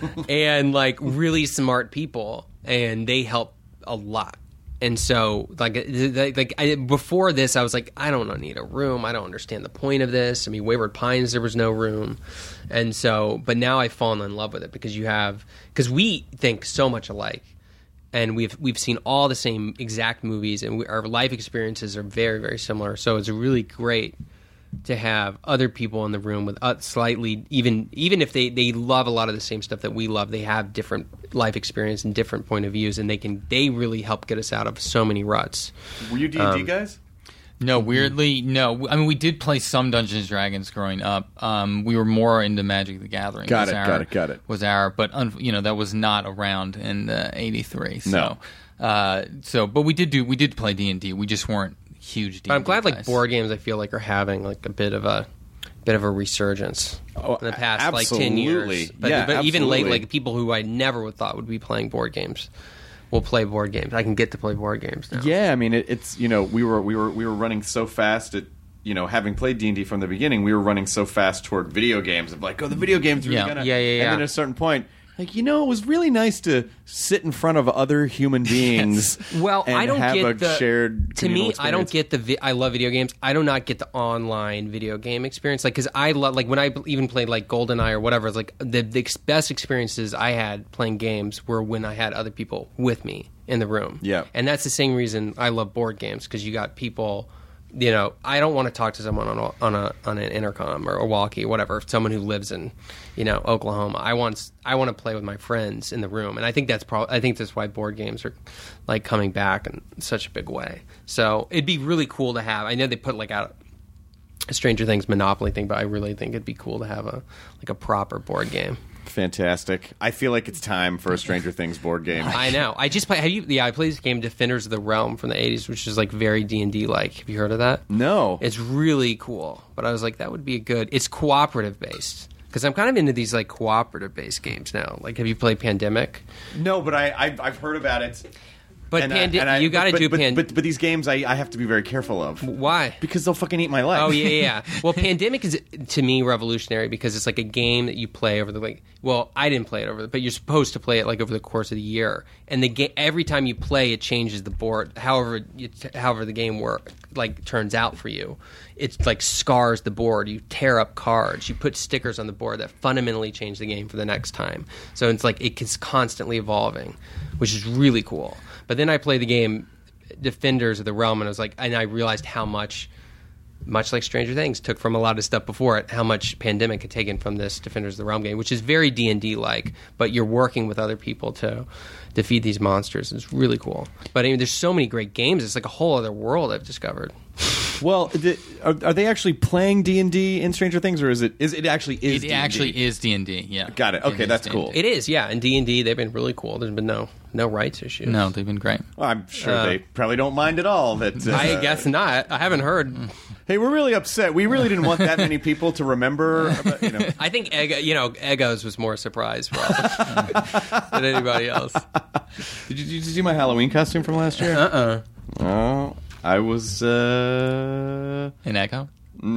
and like really smart people, and they help a lot. And so, like, like I, before this, I was like, I don't need a room. I don't understand the point of this. I mean, Wayward Pines, there was no room, and so, but now I've fallen in love with it because you have, because we think so much alike, and we've we've seen all the same exact movies, and we, our life experiences are very very similar. So it's really great to have other people in the room with uh, slightly, even even if they, they love a lot of the same stuff that we love, they have different life experience and different point of views, and they can they really help get us out of so many ruts. Were you D and D Um, guys? No, weirdly, no. I mean, we did play some Dungeons and Dragons growing up. Um, we were more into Magic the Gathering. Got was it, our- got it, got it. Was our, but un, you know that was not around in uh, eighty-three. So, No. uh, so, but we did do we did play D and D. We just weren't huge D and D But I'm glad like guys. board games I feel like are having like a bit of a bit of a resurgence Oh, in the past like ten absolutely. years. But, Yeah, but even late, absolutely. like people who I never would thought would be playing board games will play board games. I can get to play board games now. Yeah, I mean, it, it's you know, we were we were we were running so fast at you know, having played D and D from the beginning, we were running so fast toward video games of like, oh, the video games are really Yeah. gonna, Yeah, yeah, and yeah. then at a certain point, like, you know, it was really nice to sit in front of other human beings. Well, and I don't have get a the shared. To me, communal I don't experience. get the. Vi- I love video games. I do not get the online video game experience. Like, because I love like when I even played like GoldenEye or whatever. It's like the, the ex- best experiences I had playing games were when I had other people with me in the room. Yeah. and that's the same reason I love board games because you got people. You know, I don't want to talk to someone on a, on a on an intercom or a walkie, or whatever. Someone who lives in, you know, Oklahoma. I want I want to play with my friends in the room, and I think that's probably I think that's why board games are like coming back in such a big way. So it'd be really cool to have. I know they put like out a Stranger Things Monopoly thing, but I really think it'd be cool to have a like a proper board game. Fantastic. I feel like it's time for a Stranger Things board game. I know. I just play. Have you? Yeah, I played this game, Defenders of the Realm, from the eighties, which is like very D and D like. Have you heard of that? No. It's really cool. But I was like, that would be a good. It's cooperative based because I'm kind of into these like cooperative based games now. Like, have you played Pandemic? No, but I, I I've heard about it. But And I- Pandi- and I- you got to but- do but, Pan. but, but these games, I, I have to be very careful of Why? because they'll fucking eat my leg. Oh yeah, yeah, yeah. Well, Pandemic is to me revolutionary because it's like a game that you play over the like. Well, I didn't play it over, the, but you're supposed to play it like over the course of the year. And the ga- every time you play, it changes the board. However, you t- however the game work like turns out for you, it's like scars the board. You tear up cards. You put stickers on the board that fundamentally change the game for the next time. So it's like it's constantly evolving, which is really cool. But then I play the game Defenders of the Realm, and I was like, and I realized how much. Much like Stranger Things took from a lot of stuff before it, how much Pandemic had taken from this Defenders of the Realm game, which is very D and D like, but you're working with other people to defeat these monsters. It's really cool. But I mean, there's so many great games. It's like a whole other world I've discovered. Well, the, are, are they actually playing D and D in Stranger Things, or is it is it actually is? It D and D? actually is D and D. Yeah, Got it. Okay, is that's D and D. cool. It is, yeah. And D and D, they've been really cool. There's been no no rights issues. No, they've been great. Well, I'm sure Uh, they probably don't mind at all. That uh, I guess not. I haven't heard. Hey, we're really upset. We really didn't want that many people to remember. About, you know. I think Ego, you know, Egos was more surprised probably than anybody else. Did you, did you see my Halloween costume from last year? Uh-uh. Oh, I was. Uh, An Echo?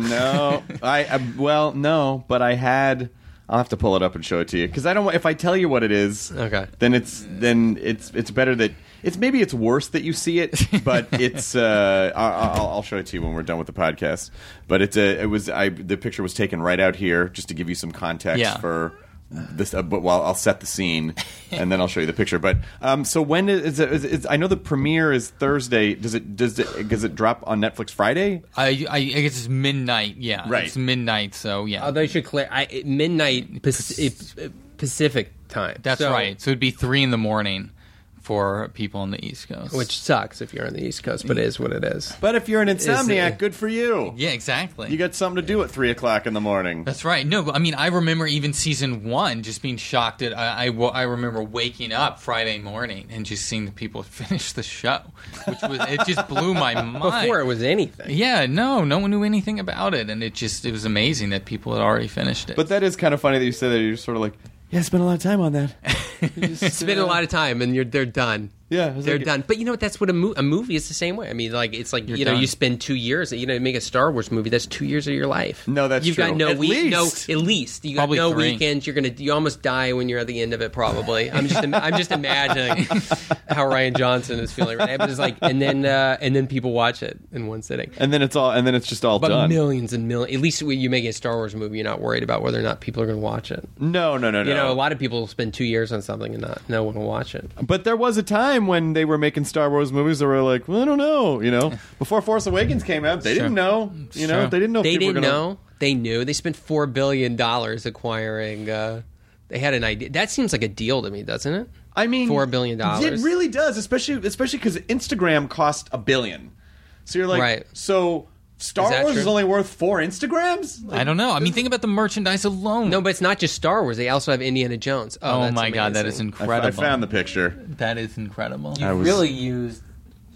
no, I, I well, no, but I had. I'll have to pull it up and show it to you because I don't. If I tell you what it is, Okay. then it's then it's it's better that it's maybe it's worse that you see it, but it's. Uh, I'll, I'll show it to you when we're done with the podcast. But it's a. It was. I the picture was taken right out here just to give you some context Yeah. for. This, uh, but well, I'll set the scene, and then I'll show you the picture. But um, so when is it? Is, is, I know the premiere is Thursday. Does it does it does it drop on Netflix Friday? I, I, I guess it's midnight. Yeah, Right. It's midnight. So yeah, Although you should clear I, midnight Pac- Pacific time. that's So- right. So it'd be three in the morning for people on the East Coast. Which sucks if you're on the East Coast, but it is what it is. But if you're an insomniac, it- good for you. yeah, exactly. You got something to do at three o'clock in the morning. That's right. No, but I mean, I remember even season one just being shocked at. I, I, I remember waking up Friday morning and just seeing the people finish the show, which was it just blew my mind. Before it was anything. Yeah, no, no one knew anything about it, and it just it was amazing that people had already finished it. But that is kind of funny that you said that. You're sort of like, yeah, I spent a lot of time on that. Spend a lot of time and you're they're done. Yeah, it was they're like- done. But you know what? That's what a, mo- a movie is the same way. I mean, like it's like You're you know, done. you spend two years. You know, you make a Star Wars movie. That's two years of your life. No, that's You've true. got no At week. No, least. at least you got Probably no three. weekends. You're gonna. You almost die when you're at the end of it. Probably. I'm just. I'm just imagining how Ryan Johnson is feeling right now. But it's like, and then uh, and then people watch it in one sitting. And then it's all, and then it's just all But done. millions and millions. At least when you make a Star Wars movie, you're not worried about whether or not people are going to watch it. No, no, no, no. You know, a lot of people spend two years on something and not no one will watch it. But there was a time when they were making Star Wars movies that were like, well, I don't know, you know, before Force Awakens came out, they Sure. didn't know, you know, Sure. they didn't know. If They people didn't were gonna... know. They knew. They spent four billion dollars acquiring. Uh, they had an idea. That seems like a deal to me, doesn't it? I mean, four billion dollars. It really does, especially especially because Instagram cost a billion. So you're like, Right. so Star Is that Wars true? is only worth four Instagrams? Like, I don't know. I mean, think about the merchandise alone. No, but it's not just Star Wars. They also have Indiana Jones. Oh, Oh, that's my God, that is amazing. I, incredible. I found the picture. That is incredible. I was- Really used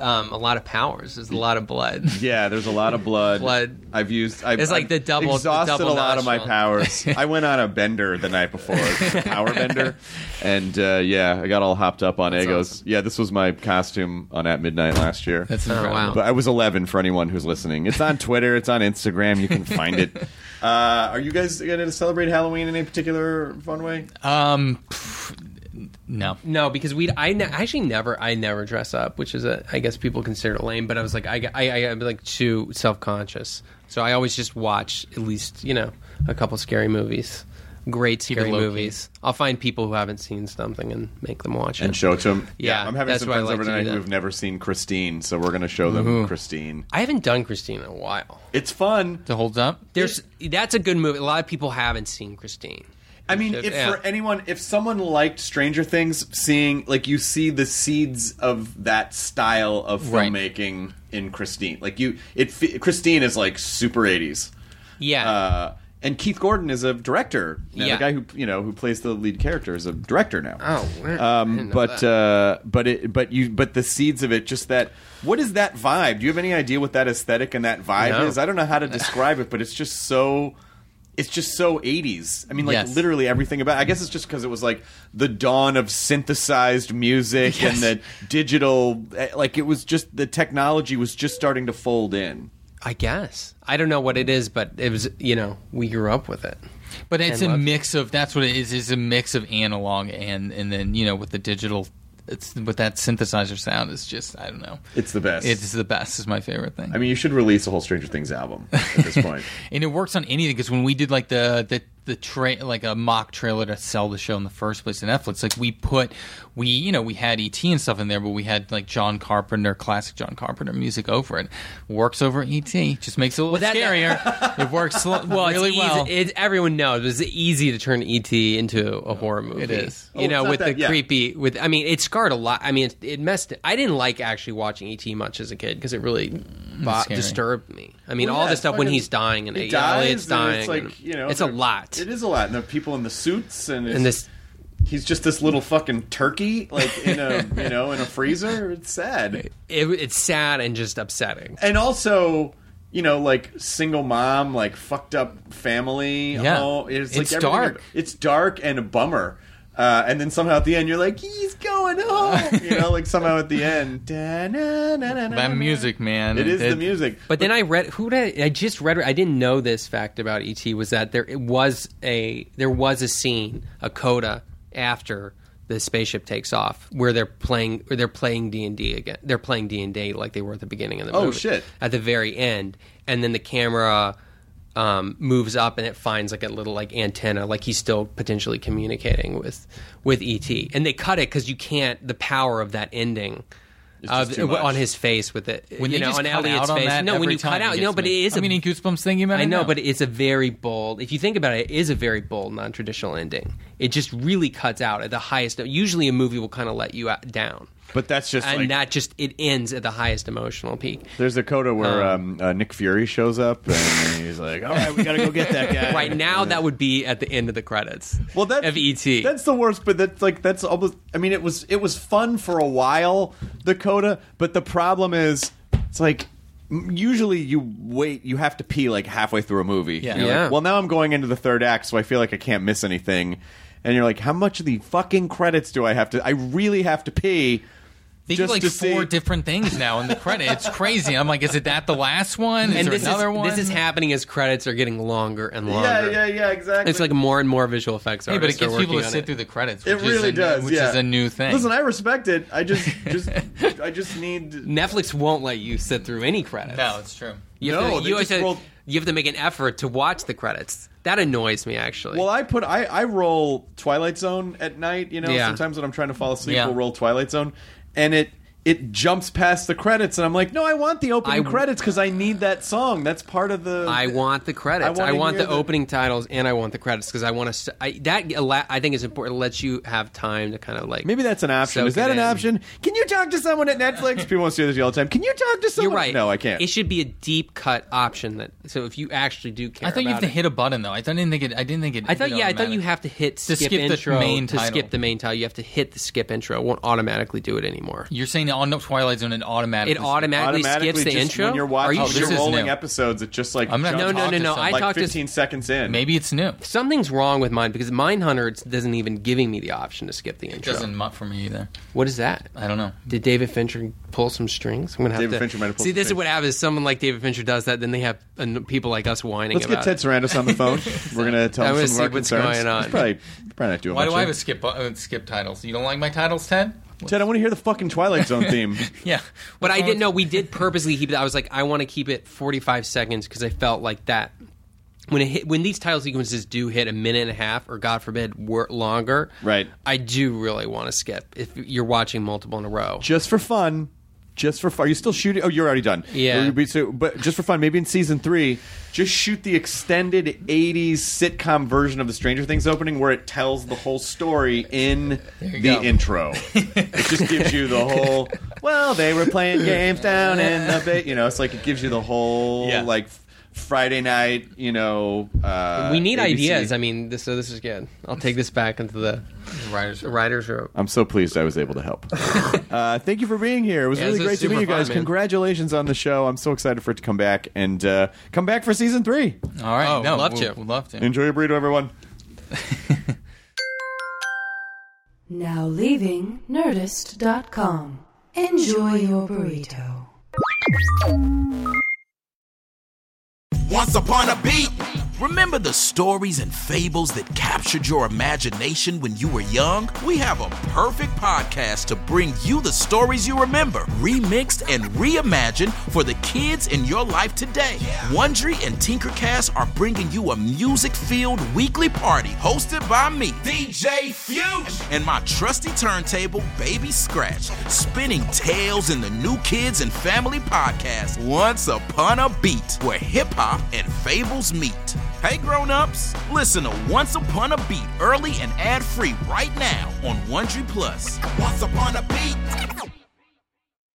um, a lot of powers. There's a lot of blood. Yeah, there's a lot of blood. Blood. I've used. I've, It's like I've the double- the Exhausted double a lot of my nostril. powers. I went on a bender the night before, a power bender, and uh, yeah, I got all hopped up on That's Egos. awesome. Yeah, this was my costume on At Midnight last year. That's Oh, incredible. wow. But I was eleven for anyone who's listening. It's on Twitter. It's on Instagram. You can find it. Uh, are you guys going to celebrate Halloween in a particular fun way? Um, pff, no. No, because we I ne- actually never I never dress up, which is a I guess people consider it lame. But I was like I I, I am like too self conscious, so I always just watch at least you know a couple scary movies, great Keep it scary low-key. movies. I'll find people who haven't seen something and make them watch it And show it to them. Yeah, I'm having that's some what I friends like over to do tonight that. who've never seen Christine, so we're going to show them Ooh. Christine. I haven't done Christine in a while. It's fun. It holds up. There's that's a good movie. A lot of people haven't seen Christine. I mean, should- if yeah. for anyone, if someone liked Stranger Things, seeing like you see the seeds of that style of Right. filmmaking in Christine, like you, it fe- Christine is like super eighties, Yeah, uh, and Keith Gordon is a director. Now, Yeah. the guy who you know who plays the lead character is a director now. Oh, wow. I um, didn't know but that. uh, but it, but you, but the seeds of it, just that. What is that vibe? Do you have any idea what that aesthetic and that vibe No. is? I don't know how to describe it, but it's just so. It's just so eighties. I mean, like Yes. literally everything about. I guess it's just because it was like the dawn of synthesized music Yes. and the digital. eh, Like it was just the technology was just starting to fold in. I guess I don't know what it is, but it was you know we grew up with it. But it's And a love- mix of that's what it is. Is a mix of analog and and then you know with the digital. It's with that synthesizer sound. It's just I don't know. It's the best. It's the best. Is my favorite thing. I mean, you should release a whole Stranger Things album at this point. And it works on anything because when we did like the the the tra- like a mock trailer to sell the show in the first place to Netflix, like we put we you know we had E T and stuff in there, but we had like John Carpenter, classic John Carpenter music over it. Works over E T, just makes it a little Well, that- scarier. It works sl- Well, really it's easy, well. It, everyone knows it's easy to turn E T into a horror movie. It is. You Oh, know, it's not with that- the yeah. creepy. With I mean, it scarred a lot. I mean, it, it messed. I didn't like actually watching E T much as a kid because it really bo- scary. disturbed me. I mean, Well, all yeah, the it's stuff when fucking- he's dying and He yeah, Elliot's dies, and dying. it's like and you know, it's a they're- lot. It is a lot, and the people in the suits, and, it's, And this- he's just this little fucking turkey, like in a you know in a freezer. It's sad. It, it's sad and just upsetting. And also, you know, like single mom, like fucked up family. Yeah. home. It's, like It's everything- dark. It's dark and a bummer. Uh, and then somehow at the end, you're like, he's going home. You know, like somehow at the end, That music, man. It is It- the music. But then I read who did I, I just read I didn't know this fact about E T was that there it was a there was a scene, a coda after the spaceship takes off where they're playing or they're playing D and D again. They're playing D and D like they were at the beginning of the Oh, movie. shit. At the very end. And then the camera um, moves up and it finds like a little like antenna, like he's still potentially communicating with with E T. And they cut it because you can't the power of that ending. It's just Of- too much. on his face with it, When you they know, just on cut Elliot's out on face. that No, when every you cut time, out, it no, gets but me. it is. I a- mean, in Goosebumps thinking about I it know, now. but it's a very bold. If you think about it, it is a very bold, non-traditional ending. It just really cuts out at the highest. Usually, a movie will kind of let you out, down, But that's just and like that just it ends at the highest emotional peak. there's a coda where um, uh, Nick Fury shows up and he's like, "All right, we gotta go get that guy." Right now, that would be at the end of the credits. Well, that's of E T. That's the worst, but that's like that's almost. I mean, it was it was fun for a while, the coda, but the problem is, it's like m- usually you wait, you have to pee like halfway through a movie. Yeah. You're like, Yeah. well, now I'm going into the third act, so I feel like I can't miss anything. And you're like, how much of the fucking credits do I have to? I really have to pee. They do just like to four see- different things now in the credit. It's crazy. I'm like, is it that the last one? Is and there this another is one? this is happening as credits are getting longer and longer. Yeah, yeah, yeah, exactly. It's like more and more visual effects. Hey, but it artists are gets people working to on sit it. through the credits. It Which really is a, does. Which yeah. is a new thing. Listen, I respect it. I just, just, I just need. Netflix won't let you sit through any credits. no, it's true. You have, No, to, they you, just have to, rolled- you have to make an effort to watch the credits. That annoys me, actually. Well, I put I, I roll Twilight Zone at night. You know, Yeah. sometimes when I'm trying to fall asleep, Yeah. we'll roll Twilight Zone, and it it jumps past the credits, and I'm like, no, I want the opening I- credits because I need that song. That's part of the. I want the credits. I I, wanna want hear the the- opening titles, and I want the credits because I want to. I, that ala- I think is important. It lets you have time to kind of like. Maybe that's an option. soak Is that it an in. option? Can you talk to someone at Netflix? People want to say this all the time. Can you talk to someone? You're right. No, I can't. It should be a deep cut option. That so if you actually do care. I thought you have about to it- hit a button though. I didn't think it. I didn't think it. I thought did yeah, I thought you automatic. have to hit To skip, skip the intro main to title. skip the main title. You have to hit the skip intro. It won't automatically do it anymore. You're saying on Twilight Zone, it automatically It automatically, Automatically, skips the just intro. when you're watching Are Oh, you this your is rolling new. episodes, it just like I'm gonna jumps No, no, no, no. I like talked to- fifteen seconds in. Maybe it's new. It Something's wrong with mine because Mindhunter doesn't even giving me the option to skip the intro. doesn't mutt for me either. What is that? I don't know. Did David Fincher pull some strings? I'm gonna have David to Fincher might have pulled see. some This is strings. what happens. Someone like David Fincher does that, then they have uh, people like us whining Let's get about Ted it. Sarandis on the phone. We're gonna tell I'm him gonna some see of our what's concerns. going on. He's probably, probably not doing Why much do I have there. a skip uh, skip titles? You don't like my titles, Ted? Ted, I want to hear the fucking Twilight Zone theme. Yeah, But I didn't know we did purposely keep it. I was like, I want to keep it forty-five seconds because I felt like that when it hit, when these title sequences do hit a minute and a half, or God forbid, wor- longer. Right. I do really want to skip if you're watching multiple in a row. Just for fun. Just for fun. Are you still shooting? Oh, you're already done. Yeah. Or- So, but just for fun, maybe in season three, just shoot the extended eighties sitcom version of the Stranger Things opening where it tells the whole story in the go. intro. It just gives you the whole, well, they were playing games down in the bay. You know, it's like it gives you the whole, Yeah. like, Friday night, you know. Uh, we need A B C. ideas. I mean, this, so this is good. I'll take this back into the writers. writers' room. I'm so pleased I was able to help. uh, thank you for being here. It was Yeah, really this was great to meet super you guys. fun, man. Congratulations on the show. I'm so excited for it to come back and uh, come back for season three. All right, Oh, no, love we'll, to. we'll love to. Enjoy your burrito, everyone. Now leaving Nerdist dot com. Enjoy your burrito. Once upon a beat. Remember the stories and fables that captured your imagination when you were young? We have a perfect podcast to bring you the stories you remember, remixed and reimagined for the kids in your life today. Wondery and Tinkercast are bringing you a music-filled weekly party hosted by me, D J Fusion, and my trusty turntable, Baby Scratch, spinning tales in the New Kids and Family podcast, Once Upon a Beat, where hip-hop and fables meet. Hey grown-ups, listen to Once Upon a Beat early and ad-free right now on Wondery Plus. Once Upon a Beat.